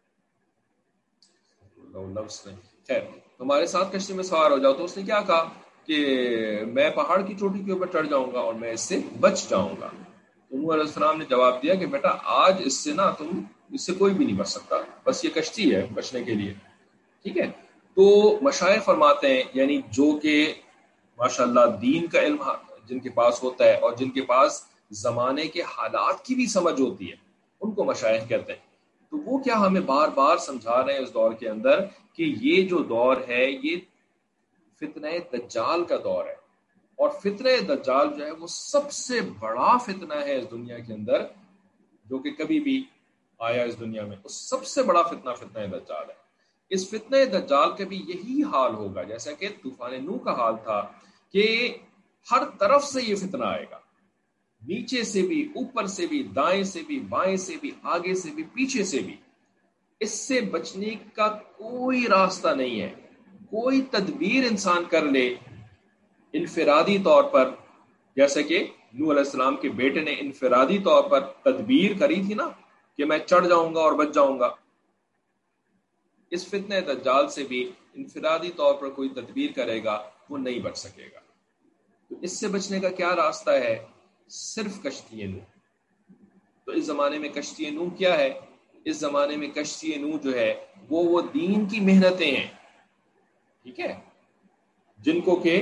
لفظ نہیں، خیر تمہارے ساتھ کشتی میں سوار ہو جاؤ. تو اس نے کیا کہا کہ میں پہاڑ کی چوٹی کے اوپر چڑھ جاؤں گا اور میں اس سے بچ جاؤں گا. تو نوح علیہ السلام نے جواب دیا کہ بیٹا آج اس سے کوئی بھی نہیں بچ سکتا، بس یہ کشتی ہے بچنے کے لیے. ٹھیک ہے. تو مشائخ فرماتے ہیں، یعنی جو کہ ماشاءاللہ دین کا علم جن کے پاس ہوتا ہے اور جن کے پاس زمانے کے حالات کی بھی سمجھ ہوتی ہے، ان کو مشائخ کہتے ہیں. تو وہ کیا ہمیں بار بار سمجھا رہے ہیں اس دور کے اندر کہ یہ جو دور ہے یہ فتنہ دجال کا دور ہے، اور فتنہ دجال جو ہے وہ سب سے بڑا فتنہ ہے اس دنیا کے اندر جو کہ کبھی بھی آیا اس دنیا میں. اس سب سے بڑا فتنہ دجال ہے. اس فتنہ دجال کا بھی یہی حال ہوگا جیسا کہ طوفان نوح کا حال تھا، کہ ہر طرف سے یہ فتنہ آئے گا، نیچے سے بھی، اوپر سے بھی، دائیں سے بھی، بائیں سے بھی، آگے سے بھی، پیچھے سے بھی. اس سے بچنے کا کوئی راستہ نہیں ہے. کوئی تدبیر انسان کر لے انفرادی طور پر، جیسے کہ نوح علیہ السلام کے بیٹے نے انفرادی طور پر تدبیر کری تھی نا کہ میں چڑھ جاؤں گا اور بچ جاؤں گا، اس فتنہ دجال سے بھی انفرادی طور پر کوئی تدبیر کرے گا وہ نہیں بچ سکے گا. تو اس سے بچنے کا کیا راستہ ہے؟ صرف کشتی نوح. تو اس زمانے میں کشتی نوح کیا ہے؟ اس زمانے میں کشتی نوح جو ہے وہ دین کی محنتیں ہیں، ٹھیک ہے، جن کو کہ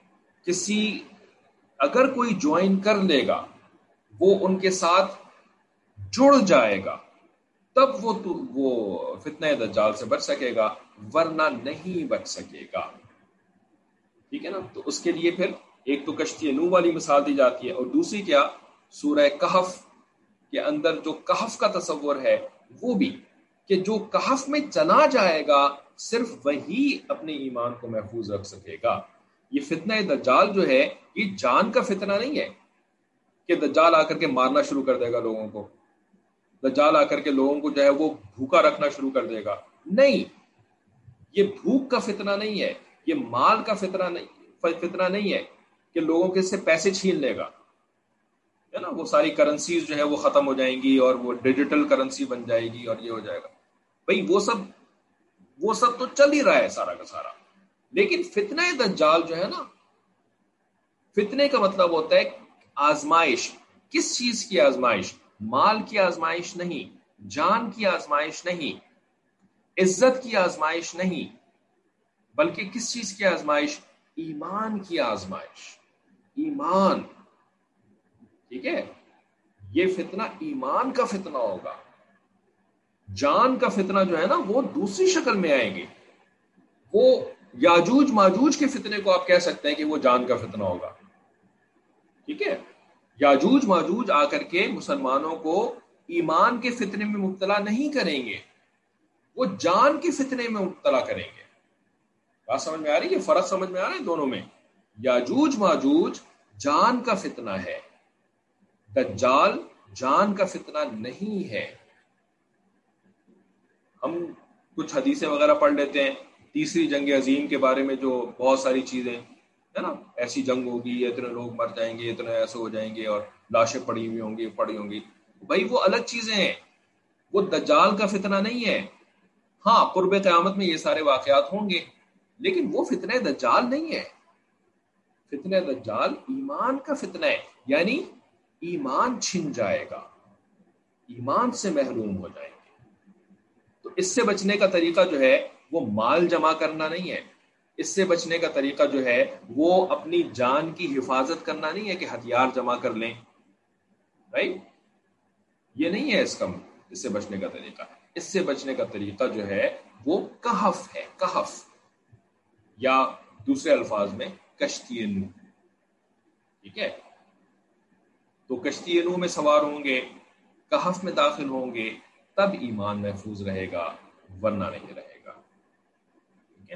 اگر کوئی جوائن کر لے گا، وہ ان کے ساتھ جڑ جائے گا، تب وہ فتنہ دجال سے بچ سکے گا، ورنہ نہیں بچ سکے گا. ٹھیک ہے نا. تو اس کے لیے پھر ایک تو کشتی نوح والی مثال دی جاتی ہے، اور دوسری کیا، سورہ کہف کے اندر جو کہف کا تصور ہے وہ بھی، کہ جو کہف میں چلا جائے گا صرف وہی اپنے ایمان کو محفوظ رکھ سکے گا. یہ فتنہ دجال جو ہے یہ جان کا فتنہ نہیں ہے کہ دجال آ کر کے مارنا شروع کر دے گا لوگوں کو، دجال آ کر کے لوگوں کو جو ہے وہ بھوکا رکھنا شروع کر دے گا. نہیں، یہ بھوک کا فتنہ نہیں ہے، یہ مال کا فتنہ نہیں ہے کہ لوگوں کے سے پیسے چھین لے گا، ہے نا. وہ ساری کرنسیز جو ہے وہ ختم ہو جائیں گی اور وہ ڈیجیٹل کرنسی بن جائے گی اور یہ ہو جائے گا. بھئی وہ سب تو چل ہی رہا ہے سارا کا سارا. لیکن فتنہ دجال جو ہے نا، فتنے کا مطلب ہوتا ہے آزمائش. کس چیز کی آزمائش؟ مال کی آزمائش نہیں، جان کی آزمائش نہیں، عزت کی آزمائش نہیں، بلکہ کس چیز کی آزمائش؟ ایمان کی آزمائش. ایمان، ٹھیک ہے. یہ فتنہ ایمان کا فتنہ ہوگا. جان کا فتنہ جو ہے نا وہ دوسری شکل میں آئیں گے. وہ یاجوج ماجوج کے فتنے کو آپ کہہ سکتے ہیں کہ وہ جان کا فتنہ ہوگا. ٹھیک ہے. یاجوج ماجوج آ کر کے مسلمانوں کو ایمان کے فتنے میں مبتلا نہیں کریں گے، وہ جان کے فتنے میں مبتلا کریں گے. بات سمجھ میں آ رہی ہے؟ فرق سمجھ میں آ رہا ہے دونوں میں؟ یاجوج ماجوج جان کا فتنہ ہے، دجال جان کا فتنہ نہیں ہے۔ ہم کچھ حدیثیں وغیرہ پڑھ لیتے ہیں تیسری جنگ عظیم کے بارے میں، جو بہت ساری چیزیں ہے نا، ایسی جنگ ہوگی، اتنے لوگ مر جائیں گے، اتنے ایسے ہو جائیں گے، اور لاشیں پڑی ہوئی ہوں گی، پڑی ہوں گی۔ بھائی وہ الگ چیزیں ہیں، وہ دجال کا فتنہ نہیں ہے۔ ہاں قرب قیامت میں یہ سارے واقعات ہوں گے، لیکن وہ فتنہ دجال نہیں ہے۔ فتنہ دجال ایمان کا فتنہ ہے، یعنی ایمان چھن جائے گا، ایمان سے محروم ہو جائیں گے۔ تو اس سے بچنے کا طریقہ جو ہے وہ مال جمع کرنا نہیں ہے، اس سے بچنے کا طریقہ جو ہے وہ اپنی جان کی حفاظت کرنا نہیں ہے کہ ہتھیار جمع کر لیں، رائٹ؟ یہ نہیں ہے اس سے بچنے کا طریقہ۔ اس سے بچنے کا طریقہ جو ہے وہ کہف ہے، کہف، یا دوسرے الفاظ میں کشتی نوح، ٹھیک ہے؟ تو کشتی نوح میں سوار ہوں گے، کہف میں داخل ہوں گے، تب ایمان محفوظ رہے گا، ورنہ نہیں رہے گا، ٹھیک ہے؟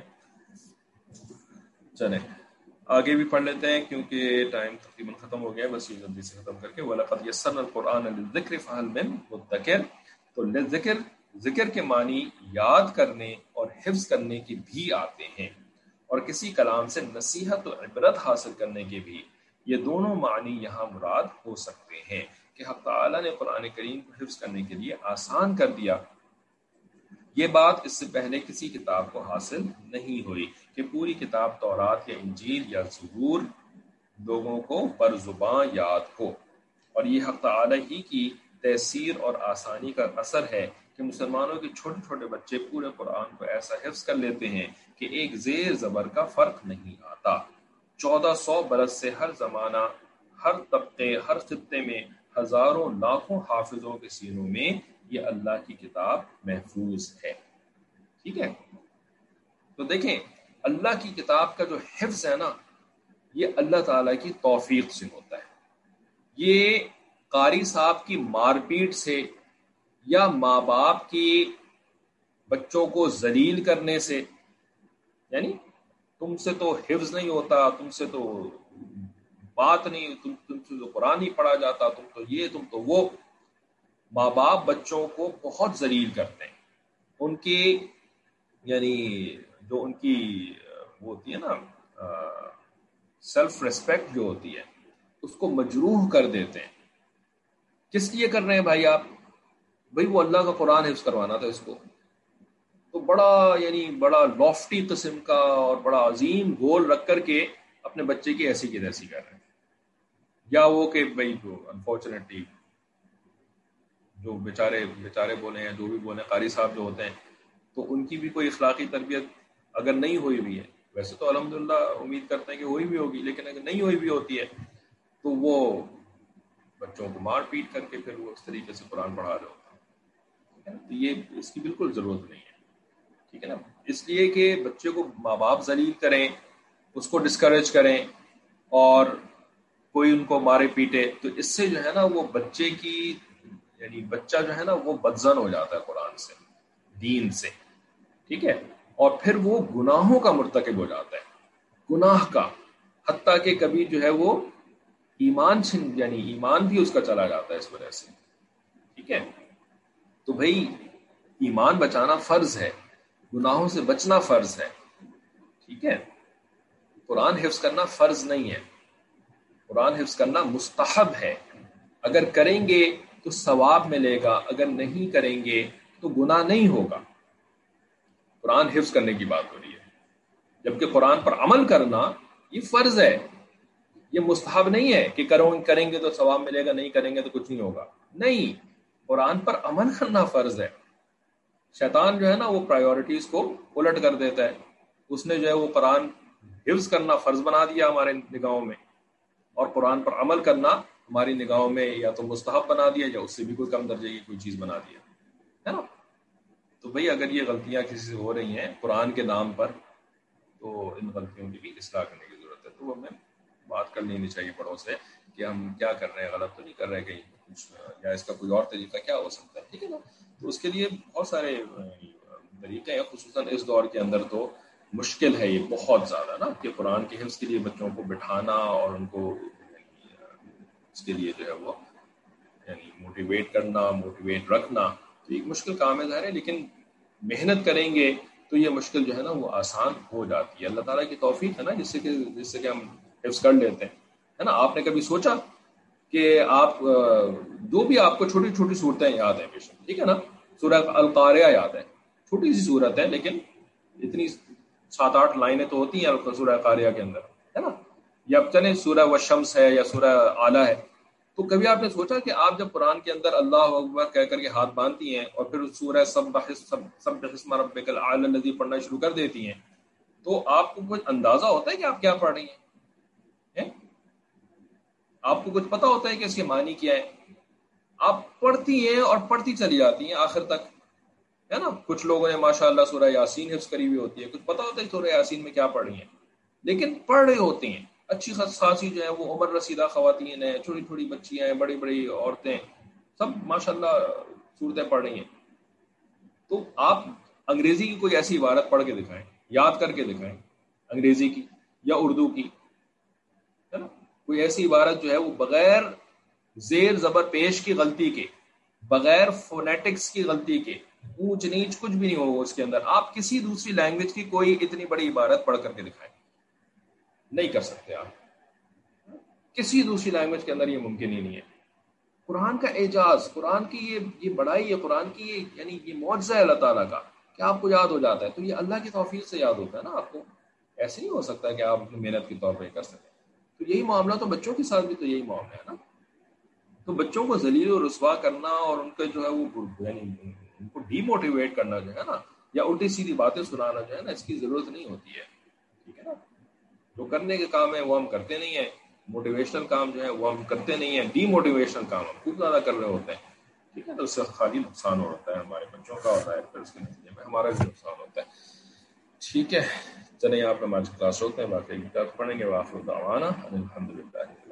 چلیں آگے بھی پڑھ لیتے ہیں کیونکہ ٹائم تقریباً ختم ہو گیا، بس یہ جلدی سے ختم کر کے وَلَقَدْ يَسَّرْنَا الْقُرْآنَ لِلذِّكْرِ فَهَلْ مِن مُدَّكِرٍ۔ تو للذکر، ذکر کے معنی یاد کرنے اور حفظ کرنے کے بھی آتے ہیں، اور کسی کلام سے نصیحت و عبرت حاصل کرنے کے بھی، یہ دونوں معنی یہاں مراد ہو سکتے ہیں کہ حق تعالیٰ نے قرآن کریم کو حفظ کرنے کے لیے آسان کر دیا۔ یہ بات اس سے پہلے کسی کتاب کو حاصل نہیں ہوئی کہ پوری کتاب تورات یا انجیل یا زبور لوگوں کو بر زباں یاد ہو، اور یہ حق تعالی ہی کی تیسیر اور آسانی کا اثر ہے کہ مسلمانوں کے چھوٹے چھوٹے بچے پورے قرآن کو ایسا حفظ کر لیتے ہیں کہ ایک زیر زبر کا فرق نہیں آتا۔ 1400 برس سے ہر زمانہ، ہر طبقے، ہر خطے میں ہزاروں لاکھوں حافظوں کے سینوں میں یہ اللہ کی کتاب محفوظ ہے، ٹھیک ہے؟ تو دیکھیں اللہ کی کتاب کا جو حفظ ہے نا، یہ اللہ تعالیٰ کی توفیق سے ہوتا ہے۔ یہ قاری صاحب کی مار پیٹ سے یا ماں باپ کی بچوں کو ذلیل کرنے سے، یعنی تم سے تو حفظ نہیں ہوتا، تم سے تو بات نہیں، تم سے تو قرآن نہیں پڑھا جاتا، تم تو یہ، تم تو وہ۔ ماں باپ بچوں کو بہت ذلیل کرتے ہیں، ان کی یعنی جو ان کی وہ ہوتی ہے نا سیلف ریسپیکٹ جو ہوتی ہے، اس کو مجروح کر دیتے ہیں۔ کس لیے کر رہے ہیں بھائی آپ؟ بھائی وہ اللہ کا قرآن حفظ کروانا تھا اس کو، تو بڑا لافٹی قسم کا اور بڑا عظیم گول رکھ کر کے اپنے بچے کی ایسی کی تیسی کر رہے ہیں۔ یا وہ کہ بھائی انفارچونیٹلی جو بیچارے بولے ہیں، جو بھی بولے ہیں، قاری صاحب جو ہوتے ہیں، تو ان کی بھی کوئی اخلاقی تربیت اگر نہیں ہوئی ہوئی ہے، ویسے تو الحمدللہ امید کرتے ہیں کہ ہوئی بھی ہوگی، لیکن اگر نہیں ہوئی بھی ہوتی ہے تو وہ بچوں کو مار پیٹ کر کے پھر وہ اس طریقے سے قرآن پڑھا رہے ہوتے ہیں، تو یہ اس کی بالکل ضرورت نہیں ہے، ٹھیک ہے نا؟ اس لیے کہ بچے کو ماں باپ ذلیل کریں، اس کو ڈسکریج کریں، اور کوئی ان کو مارے پیٹے، تو اس سے جو ہے نا وہ بچے کی یعنی بچہ جو ہے نا وہ بدزن ہو جاتا ہے قرآن سے، دین سے، ٹھیک ہے؟ اور پھر وہ گناہوں کا مرتکب ہو جاتا ہے، گناہ کا، حتیٰ کہ کبھی جو ہے وہ ایمان یعنی ایمان بھی اس کا چلا جاتا ہے اس وجہ سے، ٹھیک ہے؟ تو بھائی ایمان بچانا فرض ہے، گناہوں سے بچنا فرض ہے، ٹھیک ہے؟ قرآن حفظ کرنا فرض نہیں ہے، قرآن حفظ کرنا مستحب ہے۔ اگر کریں گے تو ثواب ملے گا، اگر نہیں کریں گے تو گناہ نہیں ہوگا۔ قرآن حفظ کرنے کی بات ہو رہی ہے، جبکہ قرآن پر عمل کرنا یہ فرض ہے، یہ مستحب نہیں ہے کہ کریں گے تو ثواب ملے گا، نہیں کریں گے تو کچھ نہیں ہوگا۔ نہیں، قرآن پر عمل کرنا فرض ہے۔ شیطان جو ہے نا وہ پرائیورٹیز کو الٹ کر دیتا ہے، اس نے جو ہے وہ قرآن حفظ کرنا فرض بنا دیا ہمارے نگاہوں میں، اور قرآن پر عمل کرنا ہماری نگاہوں میں یا تو مستحب بنا دیا یا اس سے بھی کوئی کم درجے کی کوئی چیز بنا دیا ہے نا۔ تو بھئی اگر یہ غلطیاں کسی سے ہو رہی ہیں قرآن کے نام پر، تو ان غلطیوں کی بھی اصلاح کرنے کی ضرورت ہے۔ تو ہمیں بات کر لینی چاہیے بڑوں سے کہ ہم کیا کر رہے ہیں، غلط تو نہیں کر رہے کہیں کچھ، یا اس کا کوئی اور طریقہ کیا ہو سکتا ہے، ٹھیک ہے نا؟ تو اس کے لیے بہت سارے طریقے ہیں، خصوصاً اس دور کے اندر تو مشکل ہے یہ بہت زیادہ نا، کہ قرآن کے حفظ کے لیے بچوں کو بٹھانا اور ان کو اس کے لیے جو ہے وہ یعنی موٹیویٹ کرنا، موٹیویٹ رکھنا، تو ایک مشکل کام ہے ظاہر ہے، لیکن محنت کریں گے تو یہ مشکل جو ہے نا وہ آسان ہو جاتی ہے۔ اللہ تعالیٰ کی توفیق ہے نا، جس سے کہ ہم حفظ کر لیتے ہیں، ہے نا۔ آپ نے کبھی سوچا کہ آپ جو بھی آپ کو چھوٹی چھوٹی صورتیں یاد ہیں بے شک، ٹھیک ہے نا، سورہ القاریہ یاد ہے، چھوٹی سی صورت ہے لیکن اتنی 7-8 لائنیں تو ہوتی ہیں سورہ قاریہ کے اندر، ہے نا، یا چلیں سورہ والشمس ہے یا سورہ اعلیٰ ہے، تو کبھی آپ نے سوچا کہ آپ جب قرآن کے اندر اللہ اکبر کہہ کر کے ہاتھ باندھتی ہیں اور پھر سورہ سبح اسم ربک الاعلی الذی پڑھنا شروع کر دیتی ہیں، تو آپ کو کچھ اندازہ ہوتا ہے کہ آپ کیا پڑھ رہی ہیں؟ آپ کو کچھ پتا ہوتا ہے کہ اس کے معنی کیا ہے؟ آپ پڑھتی ہیں اور پڑھتی چلی جاتی ہیں آخر تک، ہے نا۔ کچھ لوگوں نے ماشاءاللہ سورہ یاسین حفظ کری ہوئی ہوتی ہے، کچھ پتا ہوتا ہے کہ سورہ یاسین میں کیا پڑھ رہی ہیں، لیکن پڑھ رہے ہوتے ہیں اچھی خاصی جو ہے وہ عمر رسیدہ خواتین ہیں، چھوٹی چھوٹی بچیاں ہیں، بڑی بڑی عورتیں، سب ماشاءاللہ صورتیں پڑھ رہی ہیں۔ تو آپ انگریزی کی کوئی ایسی عبارت پڑھ کے دکھائیں، یاد کر کے دکھائیں انگریزی کی یا اردو کی، ہے نا، کوئی ایسی عبارت جو ہے وہ بغیر زیر زبر پیش کی غلطی کے، بغیر فونیٹکس کی غلطی کے، اونچ نیچ کچھ بھی نہیں ہوگا اس کے اندر، آپ کسی دوسری لینگویج کی کوئی اتنی بڑی عبارت پڑھ کر کے دکھائیں، نہیں کر سکتے آپ، کسی دوسری لینگویج کے اندر یہ ممکن ہی نہیں ہے۔ قرآن کا اعجاز، قرآن کی یہ بڑائی ہے، قرآن کی یعنی یہ معجزہ ہے اللہ تعالیٰ کا کہ آپ کو یاد ہو جاتا ہے، تو یہ اللہ کی توفیق سے یاد ہوتا ہے نا آپ کو، ایسے نہیں ہو سکتا کہ آپ اپنی محنت کے طور پہ کر سکیں۔ تو یہی معاملہ تو بچوں کے ساتھ بھی تو یہی معاملہ ہے نا، تو بچوں کو ذلیل و رسوا کرنا اور ان کے جو ہے وہ یعنی ان کو ڈی موٹیویٹ کرنا جو ہے نا، یا الٹی سیدھی باتیں سنانا جو ہے نا، اس کی ضرورت نہیں ہوتی ہے، ٹھیک ہے نا۔ جو کرنے کے کام ہے وہ ہم کرتے نہیں ہیں، موٹیویشنل کام جو ہے وہ ہم کرتے نہیں ہیں، ڈی موٹیویشنل کام ہم خوب زیادہ کر رہے ہوتے ہیں، ٹھیک ہے، تو اس سے خالی نقصان ہوتا ہے، ہمارے بچوں کا ہوتا ہے، پھر اس کے نتیجے میں ہمارا بھی نقصان ہوتا ہے، ٹھیک ہے۔ چلیں یہاں پہ ہماری کلاس ہوتے ہیں، باقی کتاب پڑھیں گے، وآخر دعوانا الحمدللہ۔